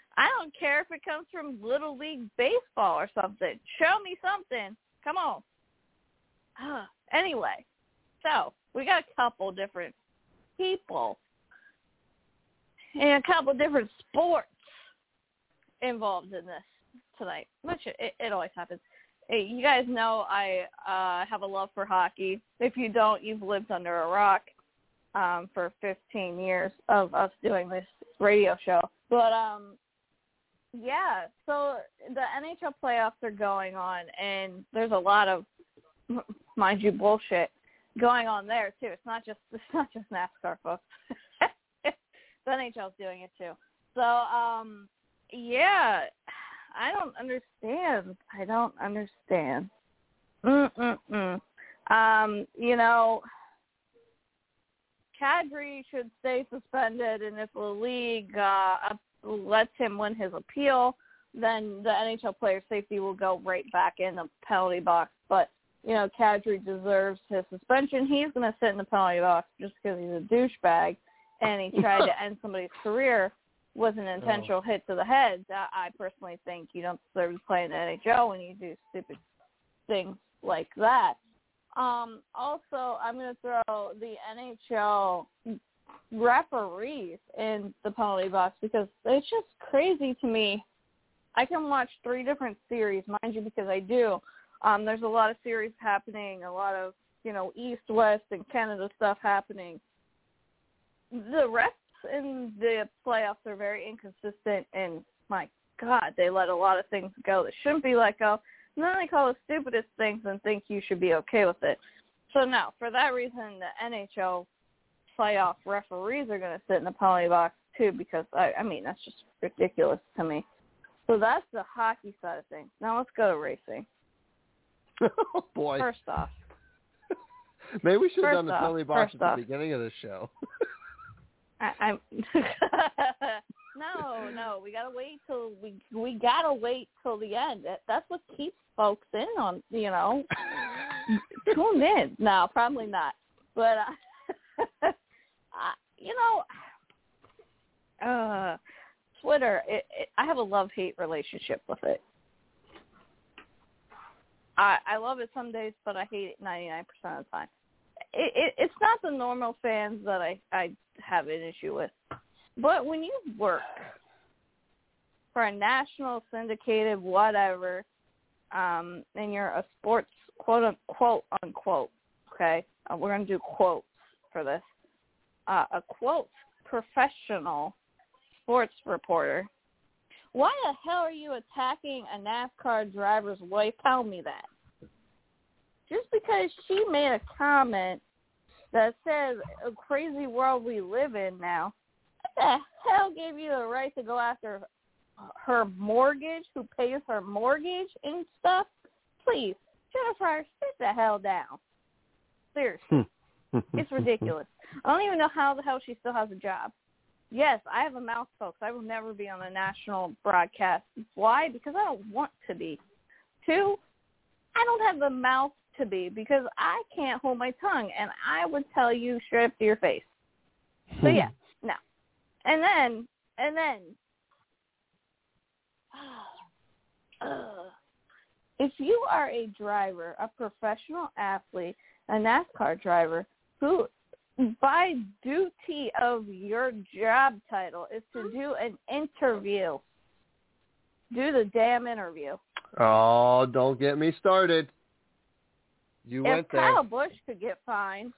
I don't care if it comes from Little League Baseball or something. Show me something. Come on. Uh, anyway, so we got a couple different people and a couple different sports involved in this tonight, which it, it always happens. Hey, you guys know I uh, have a love for hockey. If you don't, you've lived under a rock um, for fifteen years of us doing this radio show. But, um, yeah, so the N H L playoffs are going on, and there's a lot of, mind you, bullshit going on there, too. It's not just it's not just NASCAR, folks. The N H L's doing it, too. So, um, yeah, I don't understand. I don't understand. Mm-mm-mm. Um, you know, Kadri should stay suspended, and if the league uh, lets him win his appeal, then the N H L player safety will go right back in the penalty box. But, you know, Kadri deserves his suspension. He's going to sit in the penalty box just because he's a douchebag, and he tried to end somebody's career with an intentional oh. hit to the head. I personally think you don't deserve to play in the N H L when you do stupid things like that. Um, also, I'm going to throw the N H L referees in the penalty box because it's just crazy to me. I can watch three different series, mind you, because I do. Um, there's a lot of series happening, a lot of, you know, East, West, and Canada stuff happening. The refs in the playoffs are very inconsistent, and my God, they let a lot of things go that shouldn't be let go. And then they call the stupidest things and think you should be okay with it. So, no, for that reason, the N H L playoff referees are going to sit in the penalty box, too, because, I, I mean, that's just ridiculous to me. So that's the hockey side of things. Now let's go to racing. Oh, boy. First off. Maybe we should have First done the off, penalty box at the off. beginning of the show. I, I'm no, no. We gotta wait till we we gotta wait till the end. That, that's what keeps folks in on. You know, tune in. No, probably not. But uh, uh, you know, uh, Twitter. It, it, I have a love-hate relationship with it. I I love it some days, but I hate it ninety-nine percent of the time. It, it, it's not the normal fans that I, I have an issue with. But when you work for a national syndicated whatever, um, and you're a sports quote unquote unquote, okay, uh, we're going to do quotes for this, uh, a quote professional sports reporter, why the hell are you attacking a NASCAR driver's wife? Tell me that. Just because she made a comment that says a crazy world we live in now, what the hell gave you the right to go after her mortgage, who pays her mortgage and stuff? Please, Jennifer, sit the hell down. Seriously. It's ridiculous. I don't even know how the hell she still has a job. Yes, I have a mouth, folks. I will never be on a national broadcast. Why? Because I don't want to be. Two, I don't have the mouth to be because I can't hold my tongue, and I would tell you straight up to your face. So, yeah, no. And then, and then, uh, if you are a driver, a professional athlete, a NASCAR driver, who by duty of your job title is to do an interview, do the damn interview. Oh, don't get me started. You if went there. Kyle Busch could get fined,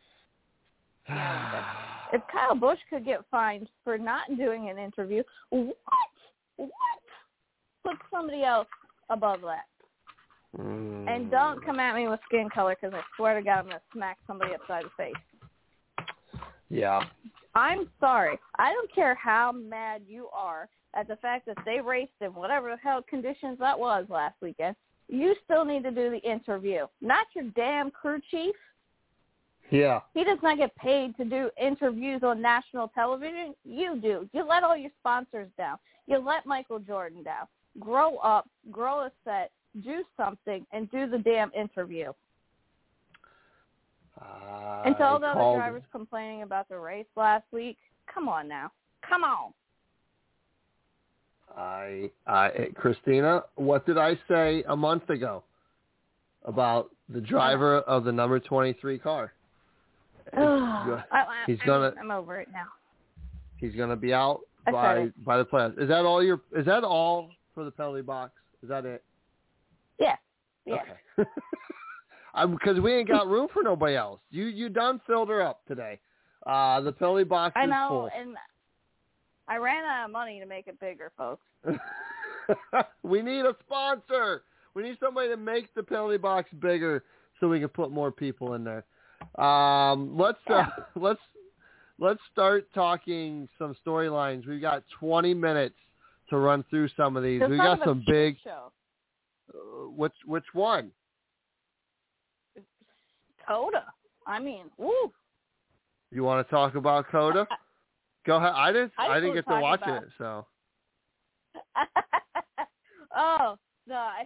if Kyle Busch could get fined for not doing an interview, what? What? Put somebody else above that. Mm. And don't come at me with skin color because I swear to God I'm going to smack somebody upside the face. Yeah. I'm sorry. I don't care how mad you are at the fact that they raced in whatever the hell conditions that was last weekend. You still need to do the interview, not your damn crew chief. Yeah. He does not get paid to do interviews on national television. You do. You let all your sponsors down. You let Michael Jordan down. Grow up, grow a set, do something, and do the damn interview. I and to all the other called... drivers complaining about the race last week, come on now. Come on. I, I, Christina, what did I say a month ago about the driver of the number twenty-three car? I, I, he's gonna. I'm over it now. He's gonna be out I by by the playoffs. Is that all your? Is that all for the penalty box? Is that it? Yeah. Yeah. Okay. Because we ain't got room for nobody else. You you done filled her up today. Uh, the penalty box I is know, full. and I ran out of money to make it bigger, folks. We need a sponsor. We need somebody to make the penalty box bigger so we can put more people in there. Um, let's uh, let's let's start talking some storylines. We've got twenty minutes to run through some of these. It's We kind got of a some shit big. Show. Uh, which which one? Coda. I mean, woo. You want to talk about Coda? Go ahead. I didn't. I I, just didn't get to wanna watch talk about- it. So. Oh no! I,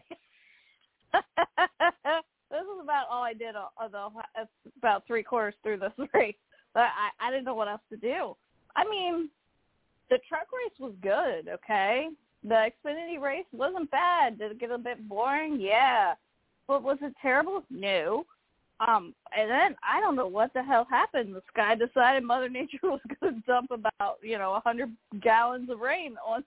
this is about all I did. Although it's about three quarters through this race, but I, I didn't know what else to do. I mean, the truck race was good. Okay, the Xfinity race wasn't bad. Did it get a bit boring? Yeah. But was it terrible? No. Um, and then I don't know what the hell happened. The sky decided Mother Nature was going to dump about, you know, a hundred gallons of rain on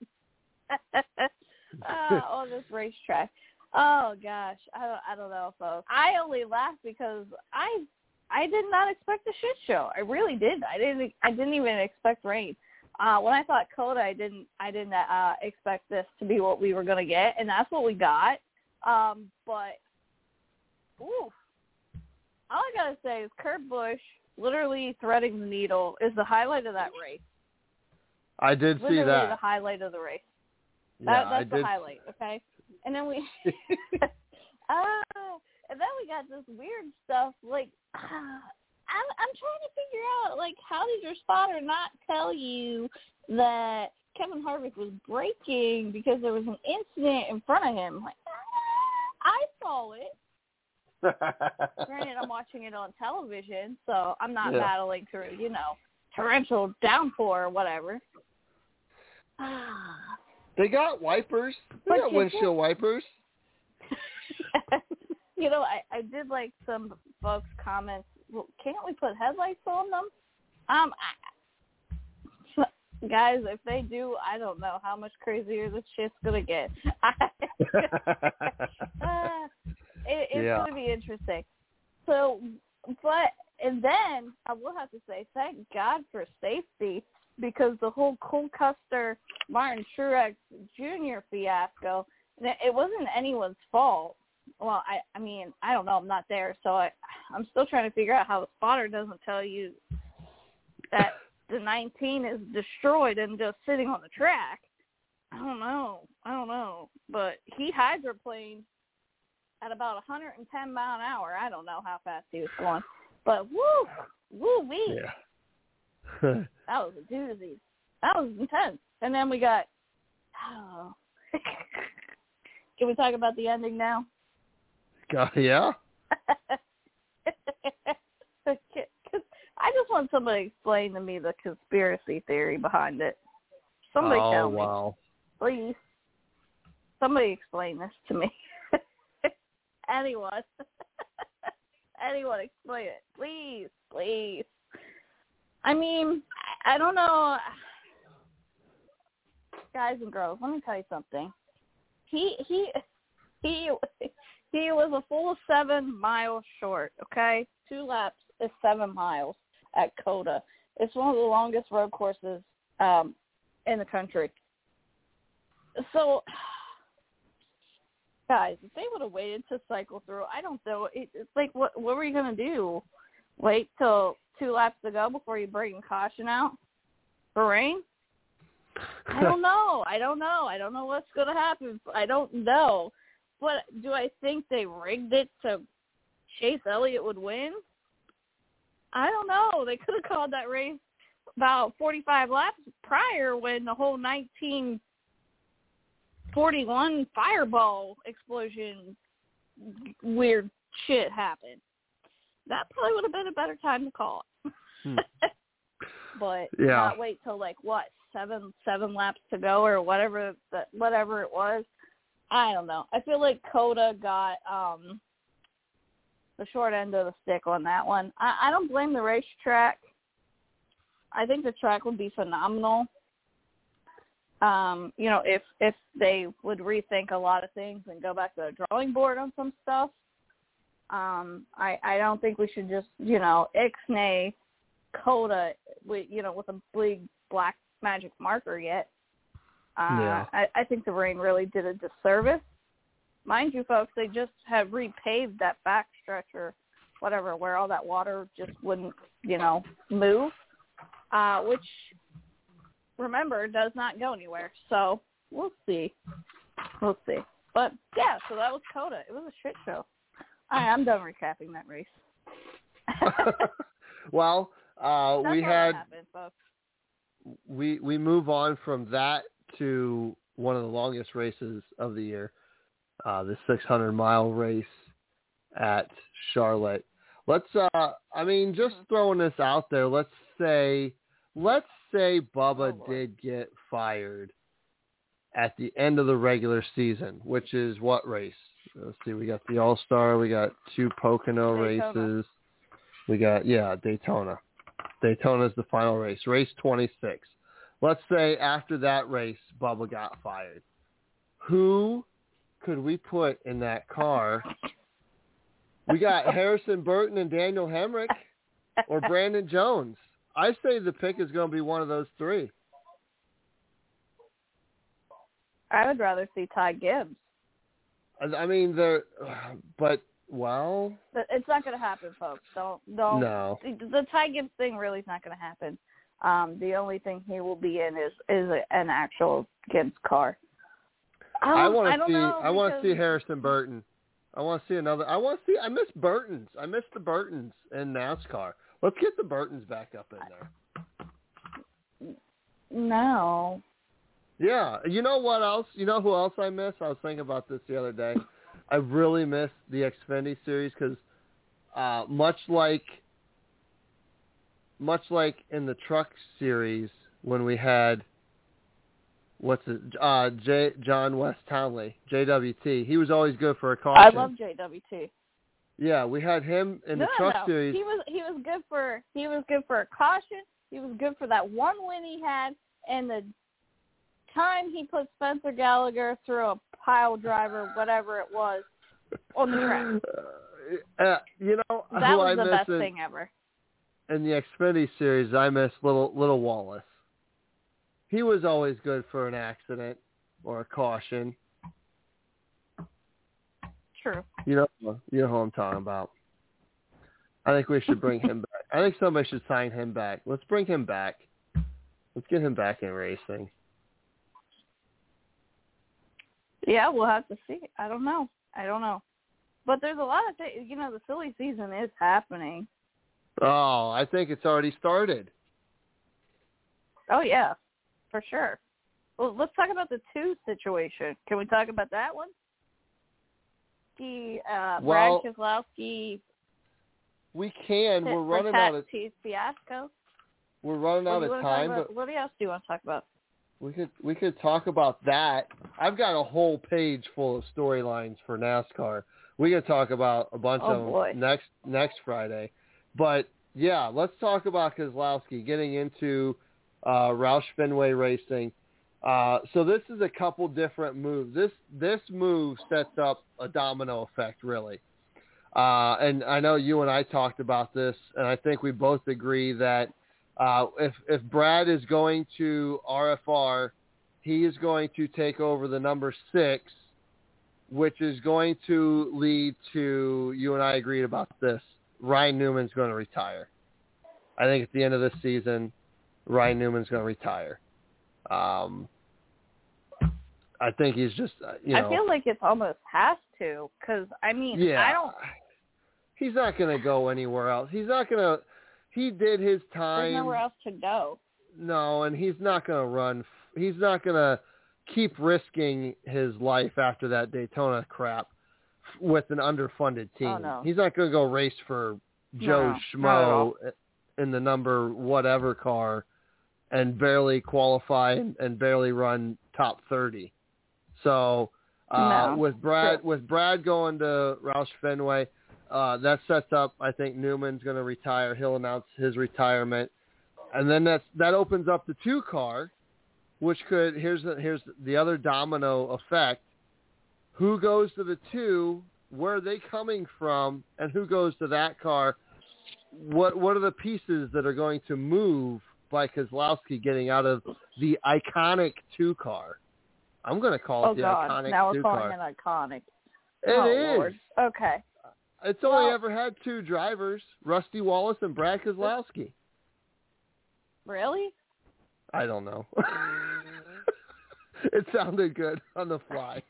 uh, on this racetrack. Oh gosh, I don't, I don't know, folks. I only laughed because I I did not expect a shit show. I really did. I didn't. I didn't even expect rain. Uh, when I thought Coda, I didn't. I didn't uh, expect this to be what we were going to get, and that's what we got. Um, but ooh. All I gotta say is Kurt Busch literally threading the needle is the highlight of that race. I did literally see that. the highlight of the race. Yeah, That, that's I the did. highlight, okay? And then we, ah, and then we got this weird stuff. Like, uh, I'm I'm trying to figure out, like, how did your spotter not tell you that Kevin Harvick was braking because there was an incident in front of him? Like, ah, I saw it. Granted, I'm watching it on television, so I'm not Yeah. battling through, you know, torrential downpour or whatever. They got wipers. They But got you windshield did- wipers. You know, I, I did like some folks' comments. Well, can't we put headlights on them? Um, I, guys, if they do, I don't know how much crazier this shit's gonna get. uh, it, it's Yeah. gonna be interesting. So, but and then I will have to say, thank God for safety, because the whole Cole Custer, Martin Truex Junior fiasco, it wasn't anyone's fault. Well, I, I mean, I don't know. I'm not there, so I, I'm still trying to figure out how the spotter doesn't tell you that the nineteen is destroyed and just sitting on the track. I don't know. I don't know. But he hydroplaned at about one hundred ten mile an hour. I don't know how fast he was going. But woo, woo wee. Yeah. That was a doozy. That was intense. And then we got, oh. Can we talk about the ending now? God, yeah. I just want somebody to explain to me the conspiracy theory behind it. Somebody oh, tell me. wow. Please. Somebody explain this to me. Anyone. Anyone explain it. Please. Please. I mean, I don't know. Guys and girls, let me tell you something. He he he he was a full seven miles short, okay? Two laps is seven miles at Coda. It's one of the longest road courses um, in the country. So, guys, if they would have waited to cycle through, I don't know. It, it's like, what what were you going to do? Wait till two laps to go before you bring caution out for rain? I don't know. I don't know. I don't know what's going to happen. I don't know. But do I think they rigged it so Chase Elliott would win? I don't know. They could have called that race about forty-five laps prior when the whole nineteen forty-one fireball explosion weird shit happened. That probably would have been a better time to call it. Hmm. But Yeah. not wait till, like, what, seven seven laps to go or whatever the, whatever it was. I don't know. I feel like Coda got um, the short end of the stick on that one. I, I don't blame the racetrack. I think the track would be phenomenal. Um, you know, if if they would rethink a lot of things and go back to the drawing board on some stuff. Um, I, I don't think we should just, you know, ixnay Coda with, you know, with a big black magic marker yet. Uh, yeah. I, I think the rain really did a disservice. Mind you, folks, they just have repaved that back stretch or whatever, where all that water just wouldn't, you know, move, uh, which, remember, does not go anywhere. So we'll see. We'll see. But, yeah, so that was Coda. It was a shit show. All right, I'm done recapping that race. well, uh, we had happened, folks. we we move on from that to one of the longest races of the year, uh, the six hundred mile race at Charlotte. Let's, uh, I mean, just throwing this out there. Let's say, let's say Bubba oh, did get fired at the end of the regular season, which is what race? Let's see, we got the All-Star, we got two Pocono Daytona. races, we got, yeah, Daytona. Daytona is the final race, race twenty-six. Let's say after that race, Bubba got fired. Who could we put in that car? We got Harrison Burton and Daniel Hemrick or Brandon Jones. I say the pick is going to be one of those three. I would rather see Ty Gibbs. I mean, they're, but, well. But it's not going to happen, folks. Don't, don't. No. The, the Ty Gibbs thing really is not going to happen. Um, the only thing he will be in is is a, an actual Gibbs car. Um, I want I to don't see. know I want to because... see Harrison Burton. I want to see another. I want to see. I miss Burtons. I miss the Burtons in NASCAR. Let's get the Burtons back up in there. No. Yeah. You know what else? You know who else I miss? I was thinking about this the other day. I really miss the Xfinity series because uh, much like much like in the truck series when we had what's it? Uh, J. John West Townley, J W T. He was always good for a caution. I love J W T. Yeah, we had him in no, the truck no. series. He was he was good for he was good for a caution. He was good for that one win he had, and the time he put Spencer Gallagher through a pile driver, whatever it was, on the track. Uh, you know that who was I the miss best in, thing ever. In the Xfinity series, I miss little little Wallace. He was always good for an accident or a caution. True. You know, you know who I'm talking about. I think we should bring him back. I think somebody should sign him back. Let's bring him back. Let's get him back in racing. Yeah, we'll have to see. I don't know. I don't know. But there's a lot of things. You know, the silly season is happening. Oh, I think it's already started. Oh, yeah, for sure. Well, let's talk about the two situation. Can we talk about that one? The uh, well, Brad Keselowski. We can. We're running out of fiasco. We're running out of time. About, but what else do you want to talk about? We could we could talk about that. I've got a whole page full of storylines for NASCAR. We could talk about a bunch oh, of them boy. next next Friday. But yeah, let's talk about Keselowski getting into uh, Roush Fenway Racing. Uh, so this is a couple different moves. This this move sets up a domino effect, really. Uh, and I know you and I talked about this, and I think we both agree that uh, if if Brad is going to R F R, he is going to take over the number six, which is going to lead to, you and I agreed about this, Ryan Newman's going to retire. I think at the end of this season, Ryan Newman's going to retire. Um, I think he's just, uh, you know. I feel like it's almost has to, because, I mean, yeah, I don't. He's not going to go anywhere else. He's not going to, he did his time. There's nowhere else to go. No, and he's not going to run. He's not going to keep risking his life after that Daytona crap with an underfunded team. Oh, no. He's not going to go race for Joe no, Schmo in the number whatever car and barely qualify and, and barely run top thirty. So uh, No. with Brad with Brad going to Roush Fenway, uh, that sets up. I think Newman's going to retire. He'll announce his retirement, and then that's that opens up the two car, which could here's the, here's the other domino effect. Who goes to the two? Where are they coming from? And who goes to that car? What what are the pieces that are going to move by Keselowski getting out of the iconic two car? I'm going to call it oh the God, iconic now we're two calling car. it iconic. It oh, is. Lord. Okay. It's only Well- ever had two drivers, Rusty Wallace and Brad Keselowski. Really? I don't know. It sounded good on the fly.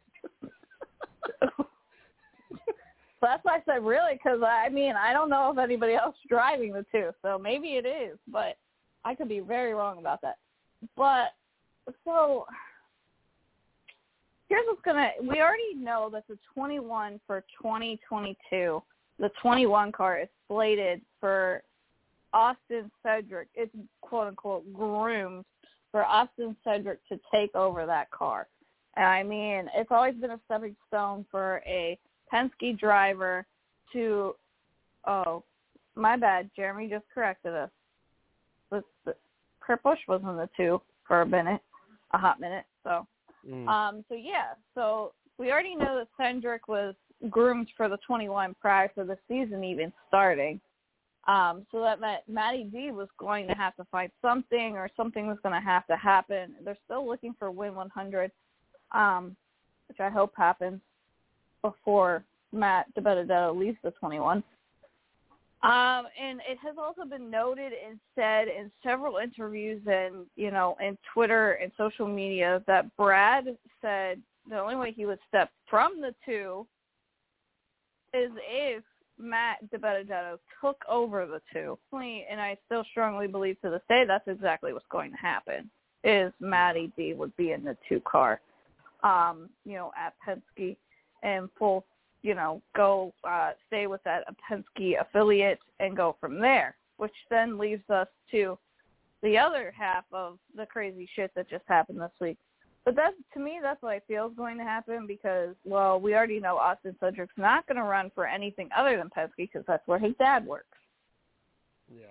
That's why I said really, because, I mean, I don't know if anybody else is driving the two, so maybe it is, but I could be very wrong about that. But, so, here's what's going to – we already know that the twenty-one for twenty twenty-two, the twenty-one car is slated for Austin Cedric. It's, quote-unquote, groomed for Austin Cedric to take over that car. And, I mean, it's always been a stepping stone for a – Penske driver to, oh, my bad, Jeremy just corrected us. The, the, Kurt Busch was in the two for a minute, a hot minute. So, Mm. um, so yeah, so we already know that Cedric was groomed for the twenty-one prior to the season even starting. Um, so that meant Matty D was going to have to find something, or something was going to have to happen. They're still looking for Win one hundred, um, which I hope happens before Matt DiBenedetto leaves the twenty-one. Um, and it has also been noted and said in several interviews and, you know, and Twitter and social media that Brad said the only way he would step from the two is if Matt DiBenedetto took over the two. And I still strongly believe to this day that's exactly what's going to happen, is Matty D would be in the two car, um, you know, at Penske, and full, you know, go uh, stay with that Penske affiliate and go from there, which then leaves us to the other half of the crazy shit that just happened this week. But that's, to me, that's what I feel is going to happen because, well, we already know Austin Cedric's not going to run for anything other than Penske because that's where his dad works. Yeah.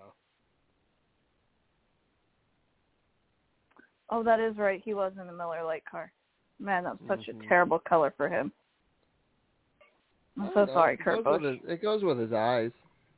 Oh, that is right. He was in the Miller Lite car. Man, that was such Mm-hmm. a terrible color for him. I'm so No, sorry, it Kurt goes Busch. with his- It goes with his eyes.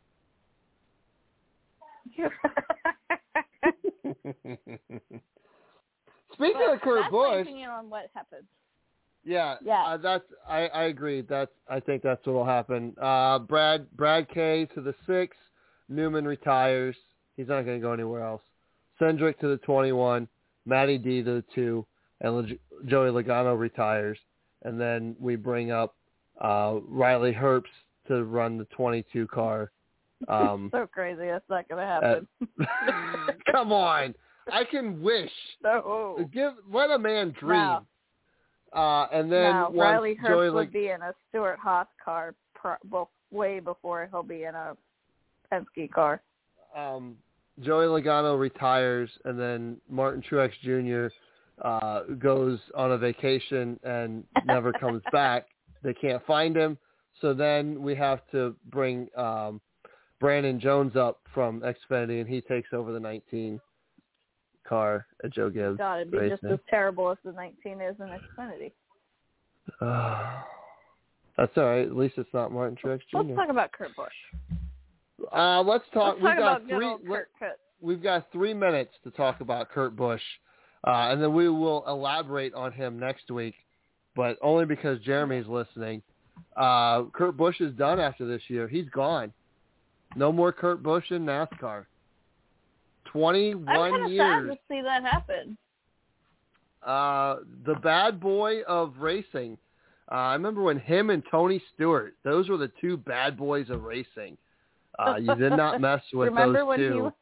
Speaking But of Kurt that's my Busch, opinion on what happened. yeah, Yeah. uh, that's I, I agree. That's I think that's what'll happen. Uh, Brad Brad K to the six, Newman retires. He's not going to go anywhere else. Cedric to the twenty-one, Matty D to the two, and Le- Joey Logano retires. And then we bring up uh, Riley Herbst to run the twenty-two car. Um, So crazy. That's not going to happen. uh, come on. I can wish. No. Give let a man dream. No. Uh, and then no, once Riley Herbst Joey would Lag- be in a Stuart Haas car pro- well, way before he'll be in a Penske car. um, Joey Logano retires, and then Martin Truex Junior uh, goes on a vacation and never comes back. They can't find him, so then we have to bring um, Brandon Jones up from Xfinity, and he takes over the nineteen car at Joe Gibbs. God, it'd be Racing. just as terrible as the nineteen is in Xfinity. Uh, that's all right. At least it's not Martin Truex Let's Junior talk about Kurt Busch. Uh, let's talk. Let's we've talk got about good three. old Kurt Kurt. We've got three minutes to talk about Kurt Busch, uh, and then we will elaborate on him next week, but only because Jeremy's listening. Uh, Kurt Busch is done after this year. He's gone. No more Kurt Busch in NASCAR. Twenty-one I'm kind of years. sad to see that happen. Uh, the bad boy of racing. Uh, I remember when him and Tony Stewart, those were the two bad boys of racing. Uh, you did not mess with Remember those when two. he was...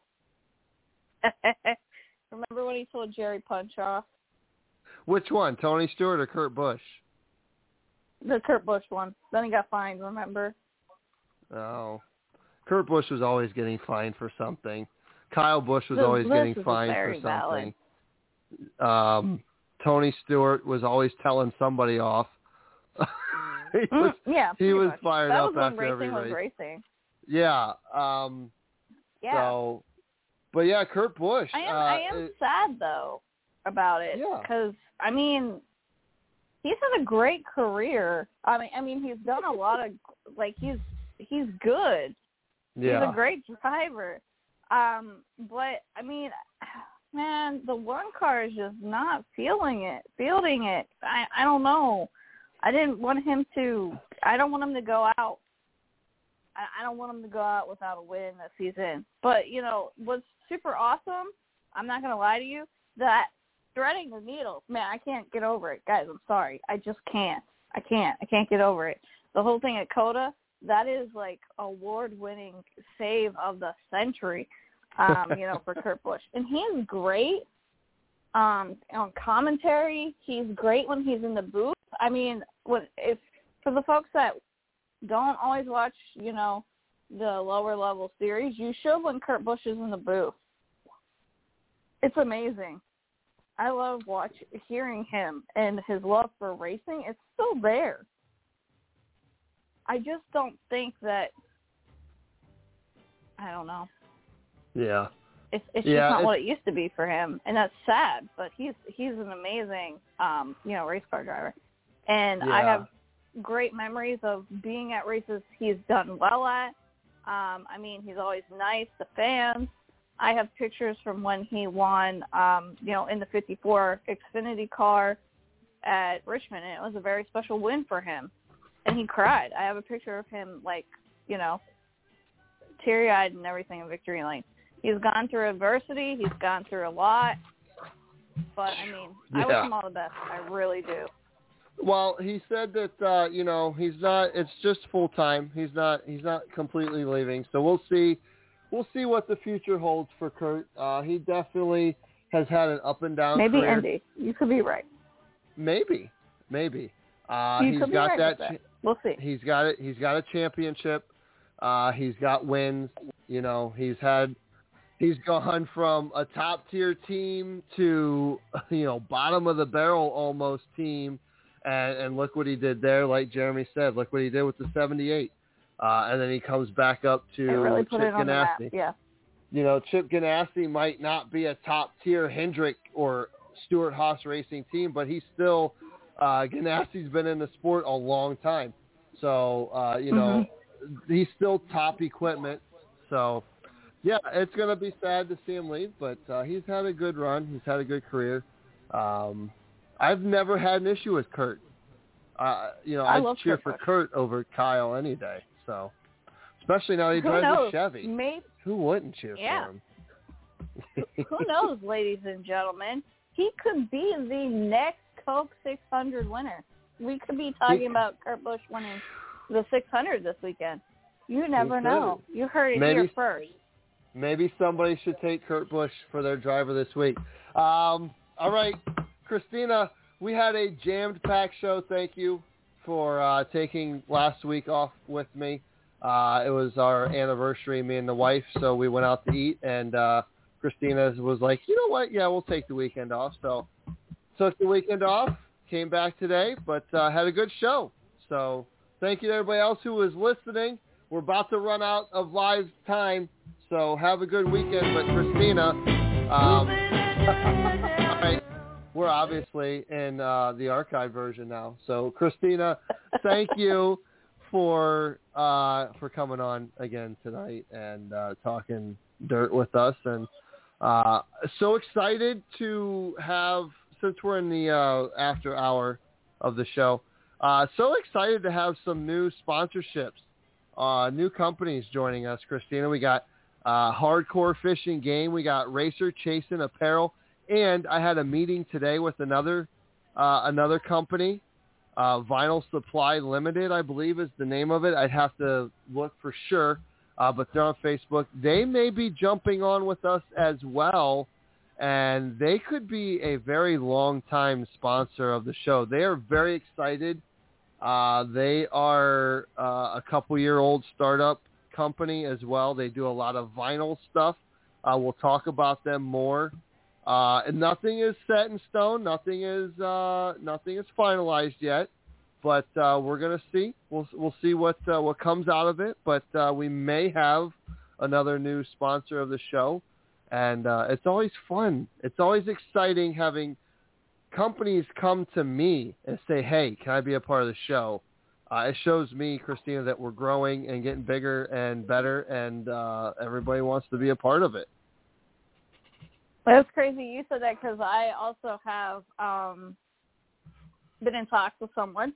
Remember when he told Jerry Punch off? Which one, Tony Stewart or Kurt Busch? The Kurt Busch one. Then he got fined, remember? Oh. Kurt Busch was always getting fined for something. Kyle Busch was This- always this getting is fined for very something. valid. Um, Tony Stewart was always telling somebody off. he was, Mm, yeah, he pretty was much. fired that up was after when every racing was race. racing. Yeah. Um, Yeah. So, but yeah, Kurt Busch. I am. uh, I am it- sad though about it Yeah. because I mean, he's had a great career. I mean, I mean, he's done a lot of like he's he's good. yeah. He's a great driver. Um, but I mean, man, the one car is just not feeling it, fielding it. I I don't know. I didn't want him to. I don't want him to go out. I, I don't want him to go out without a win this season. But you know, what's super awesome? I'm not gonna lie to you. That threading the needle, man, I can't get over it, guys. I'm sorry. I just can't. I can't. I can't get over it. The whole thing at COTA, that is like award-winning save of the century, um, you know, for Kurt Busch. And he's great um, on commentary. He's great when he's in the booth. I mean, when, if for the folks that don't always watch, you know, the lower-level series, you should when Kurt Busch is in the booth. It's amazing. I love watch hearing him, and his love for racing, it's still there. I just don't think that, I don't know. Yeah. It's it's Yeah, just not it's, what it used to be for him, and that's sad. But he's he's an amazing, um, you know, race car driver, and I Yeah. have great memories of being at races he's done well at. Um, I mean, he's always nice to fans. I have pictures from when he won, um, you know, in the fifty-four Xfinity car at Richmond, and it was a very special win for him. And he cried. I have a picture of him, like, you know, teary-eyed and everything in victory lane. He's gone through adversity. He's gone through a lot. But, I mean, I wish Yeah. him all the best. I really do. Well, he said that uh, you know he's not. It's just full time. He's not. He's not completely leaving. So we'll see. We'll see what the future holds for Kurt. Uh, he definitely has had an up and down. Maybe career. Indy. You could be right. Maybe. Maybe. Uh, You he's could be got right that. with that. cha- We'll see. He's got it. He's got a championship. Uh, he's got wins. You know, he's had. He's gone from a top tier team to, you know, bottom of the barrel almost team. And, and look what he did there. Like Jeremy said, look what he did with the seventy-eight. Uh, and then he comes back up to It really put Chip it on the map. Ganassi. Yeah. You know, Chip Ganassi might not be a top tier Hendrick or Stewart Haas racing team, but he's still, uh, Ganassi's been in the sport a long time. So, uh, you know, mm-hmm. he's still top equipment. So, yeah, it's going to be sad to see him leave, but uh, he's had a good run. He's had a good career. Um, I've never had an issue with Kurt. Uh, you know, I I'd love cheer Kurt for Busch. Kurt over Kyle any day. So, especially now he Who drives knows? a Chevy. Maybe, Who wouldn't cheer Yeah. for him? who knows, ladies and gentlemen? He could be the next Coke six hundred winner. We could be talking He- about Kurt Busch winning the six hundred this weekend. You never He know. You heard it Maybe- here first. Maybe somebody should take Kurt Busch for their driver this week. Um, all right, Christina, we had a jammed-packed show. Thank you for uh, taking last week off with me. Uh, it was our anniversary, me and the wife, so we went out to eat, and uh, Christina was like, you know what, yeah, we'll take the weekend off. So took the weekend off, came back today, but uh, had a good show. So thank you to everybody else who was listening. We're about to run out of live time, so have a good weekend. But Christina, um, all right, we're obviously in uh, the archive version now. So Christina, thank you for uh, for coming on again tonight and uh, talking dirt with us. And uh, so excited to have, since we're in the uh, after hour of the show, uh, so excited to have some new sponsorships. Uh, new companies joining us, Christina. We got uh, Hardcore Fishing Game. We got Racer Chasing Apparel. And I had a meeting today with another uh, another company, uh, Vinyl Supply Limited, I believe is the name of it. I'd have to look for sure, uh, but they're on Facebook. They may be jumping on with us as well, and they could be a very long-time sponsor of the show. They are very excited. Uh, they are uh, a couple-year-old startup company as well. They do a lot of vinyl stuff Uh, we'll talk about them more. Uh, and nothing is set in stone. Nothing is uh, nothing is finalized yet. But uh, we're gonna see. We'll we'll see what uh, what comes out of it. But uh, we may have another new sponsor of the show, and uh, it's always fun. It's always exciting having companies come to me and say, "Hey, can I be a part of the show?" Uh, it shows me, Christina, that we're growing and getting bigger and better, and uh, everybody wants to be a part of it. That's crazy you said that because I also have um, been in talks with someone,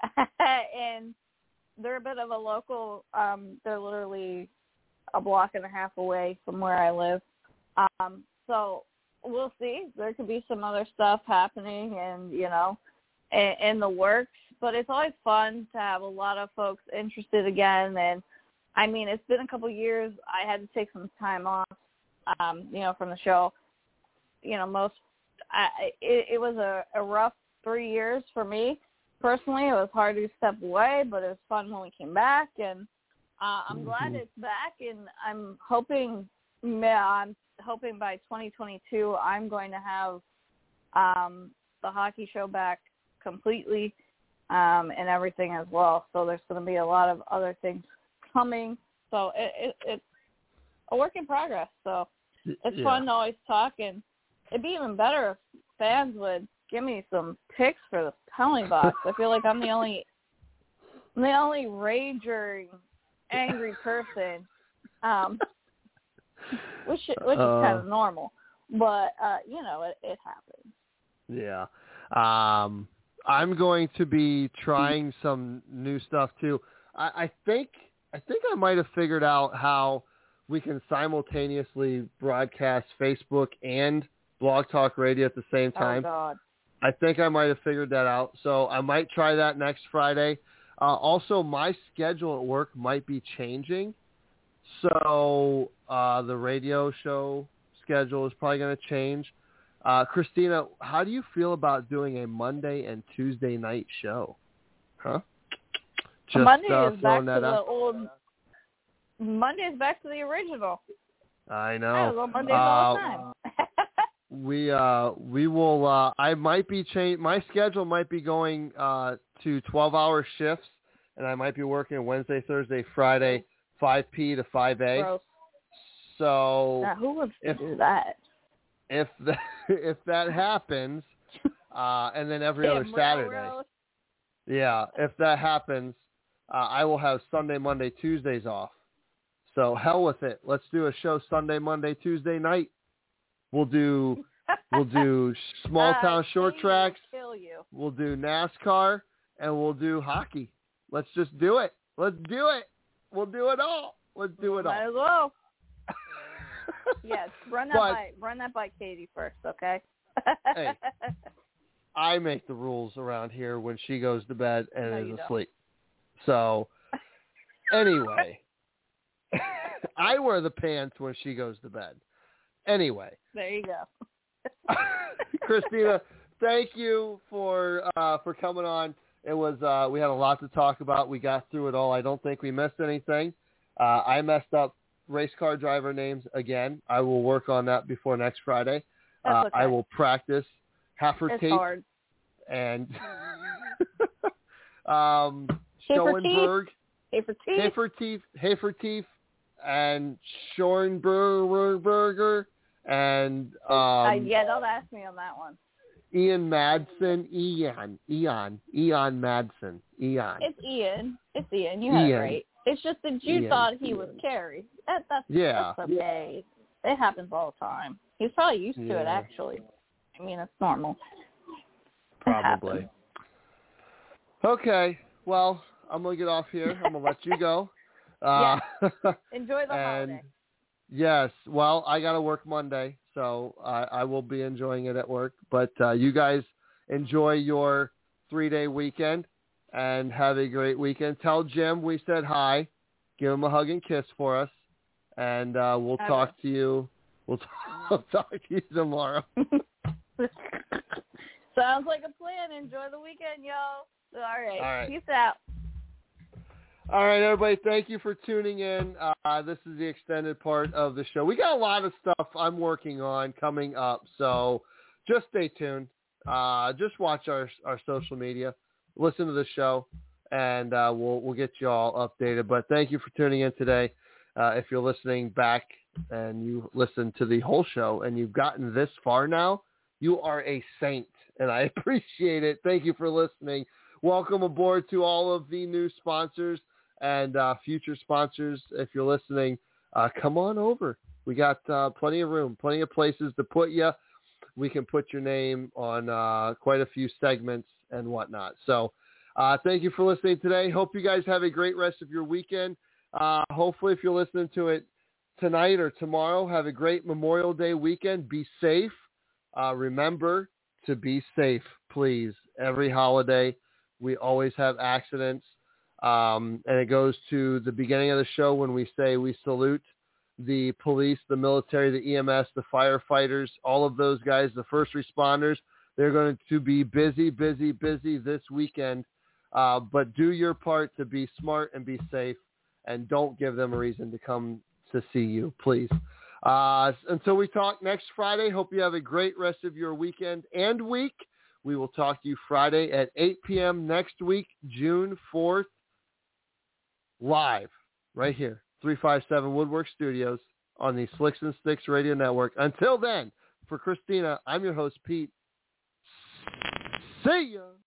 and they're a bit of a local. Um, they're literally a block and a half away from where I live. Um, so we'll see. There could be some other stuff happening, and you know, in, in the works. But it's always fun to have a lot of folks interested again. And I mean, it's been a couple of years. I had to take some time off, um, you know, from the show. You know, most I, it, it was a, a rough three years for me personally. It was hard to step away, but it was fun when we came back, and uh, I'm mm-hmm. glad it's back. And I'm hoping, I'm hoping by twenty twenty-two, I'm going to have um, the hockey show back completely um, and everything as well. So there's going to be a lot of other things coming. So it, it, it's a work in progress. So it's yeah. fun to always talk, and it'd be even better if fans would give me some picks for the penalty box. I feel like I'm the only, I'm the only raging, angry person, um, which which uh, is kind of normal. But uh, you know, it, it happens. Yeah, um, I'm going to be trying some new stuff too. I, I think I think I might have figured out how we can simultaneously broadcast Facebook and Blog Talk Radio at the same time. Oh, God. I think I might have figured that out. So I might try that next Friday. Uh, also, my schedule at work might be changing. So uh, the radio show schedule is probably going to change. Uh, Christina, how do you feel about doing a Monday and Tuesday night show? Huh? Just Monday uh, is back to that the out. old. Monday is back to the original. I know. I go Mondays uh, all the time. We uh we will uh I might be change my schedule might be going uh to twelve hour shifts, and I might be working Wednesday, Thursday, Friday, five P to five A. Gross. So now, who wants if, to do that? If that if that happens, uh and then every Damn, other Saturday. railroad. Yeah, if that happens, uh, I will have Sunday, Monday, Tuesdays off. So hell with it. Let's do a show Sunday, Monday, Tuesday night. We'll do we'll do small town uh, short tracks. Kill you. We'll do NASCAR, and we'll do hockey. Let's just do it. Let's do it. We'll do it all. Let's do it Might all. as well. Yes, run that But, by run that by Katie first, okay? Hey, I make the rules around here when she goes to bed and no, is you asleep. So anyway, I wear the pants when she goes to bed. Anyway. There you go. Christina, thank you for uh, for coming on. It was uh, we had a lot to talk about. We got through it all. I don't think we missed anything. Uh, I messed up race car driver names again. I will work on that before next Friday. That's Uh, okay. I will practice Heifer It's Tape hard. and um, Heifer Schoenberg, Heifer teeth. Heifer Teeth, Heifer Teeth, and Schoenberger, and um, uh, yeah, don't ask me on that one. Ian Madsen, Ian, Ian, Ian Madsen, Ian. It's Ian. It's Ian. You had Ian. it right. It's just that you Ian. thought he was Carrie. That, that's, Yeah. that's okay. It happens all the time. He's probably used to it, Yeah. actually. I mean, it's normal. Probably. Okay. Well, I'm going to get off here. I'm going to let you go. Uh, Enjoy the and holiday. Yes. Well, I got to work Monday, so I, I will be enjoying it at work. But uh, you guys enjoy your three-day weekend and have a great weekend. Tell Jim we said hi. Give him a hug and kiss for us, and uh, we'll I talk will. to you. We'll, t- we'll talk to you tomorrow. Sounds like a plan. Enjoy the weekend, y'all. All right. All right. Peace out. All right, everybody, thank you for tuning in. Uh, this is the extended part of the show. We got a lot of stuff I'm working on coming up, so just stay tuned. Uh, just watch our our social media, listen to the show, and uh, we'll we'll get you all updated. But thank you for tuning in today. Uh, if you're listening back and you listened to the whole show and you've gotten this far now, you are a saint, and I appreciate it. Thank you for listening. Welcome aboard to all of the new sponsors and uh, future sponsors. If you're listening, uh, come on over. We got uh, plenty of room, plenty of places to put you. We can put your name on uh, quite a few segments and whatnot. So uh, thank you for listening today. Hope you guys have a great rest of your weekend. Uh, hopefully, if you're listening to it tonight or tomorrow, have a great Memorial Day weekend. Be safe. Uh, remember to be safe, please. Every holiday, we always have accidents. Um, and it goes to the beginning of the show when we say we salute the police, the military, the E M S, the firefighters, all of those guys, the first responders. They're going to be busy, busy, busy this weekend. Uh, but do your part to be smart and be safe, and don't give them a reason to come to see you, please. Uh, until we talk next Friday, hope you have a great rest of your weekend and week. We will talk to you Friday at eight p.m. next week, June fourth. Live, right here, three fifty-seven Woodwork Studios on the Slicks and Sticks Radio Network. Until then, for Christina, I'm your host, Pete. See ya!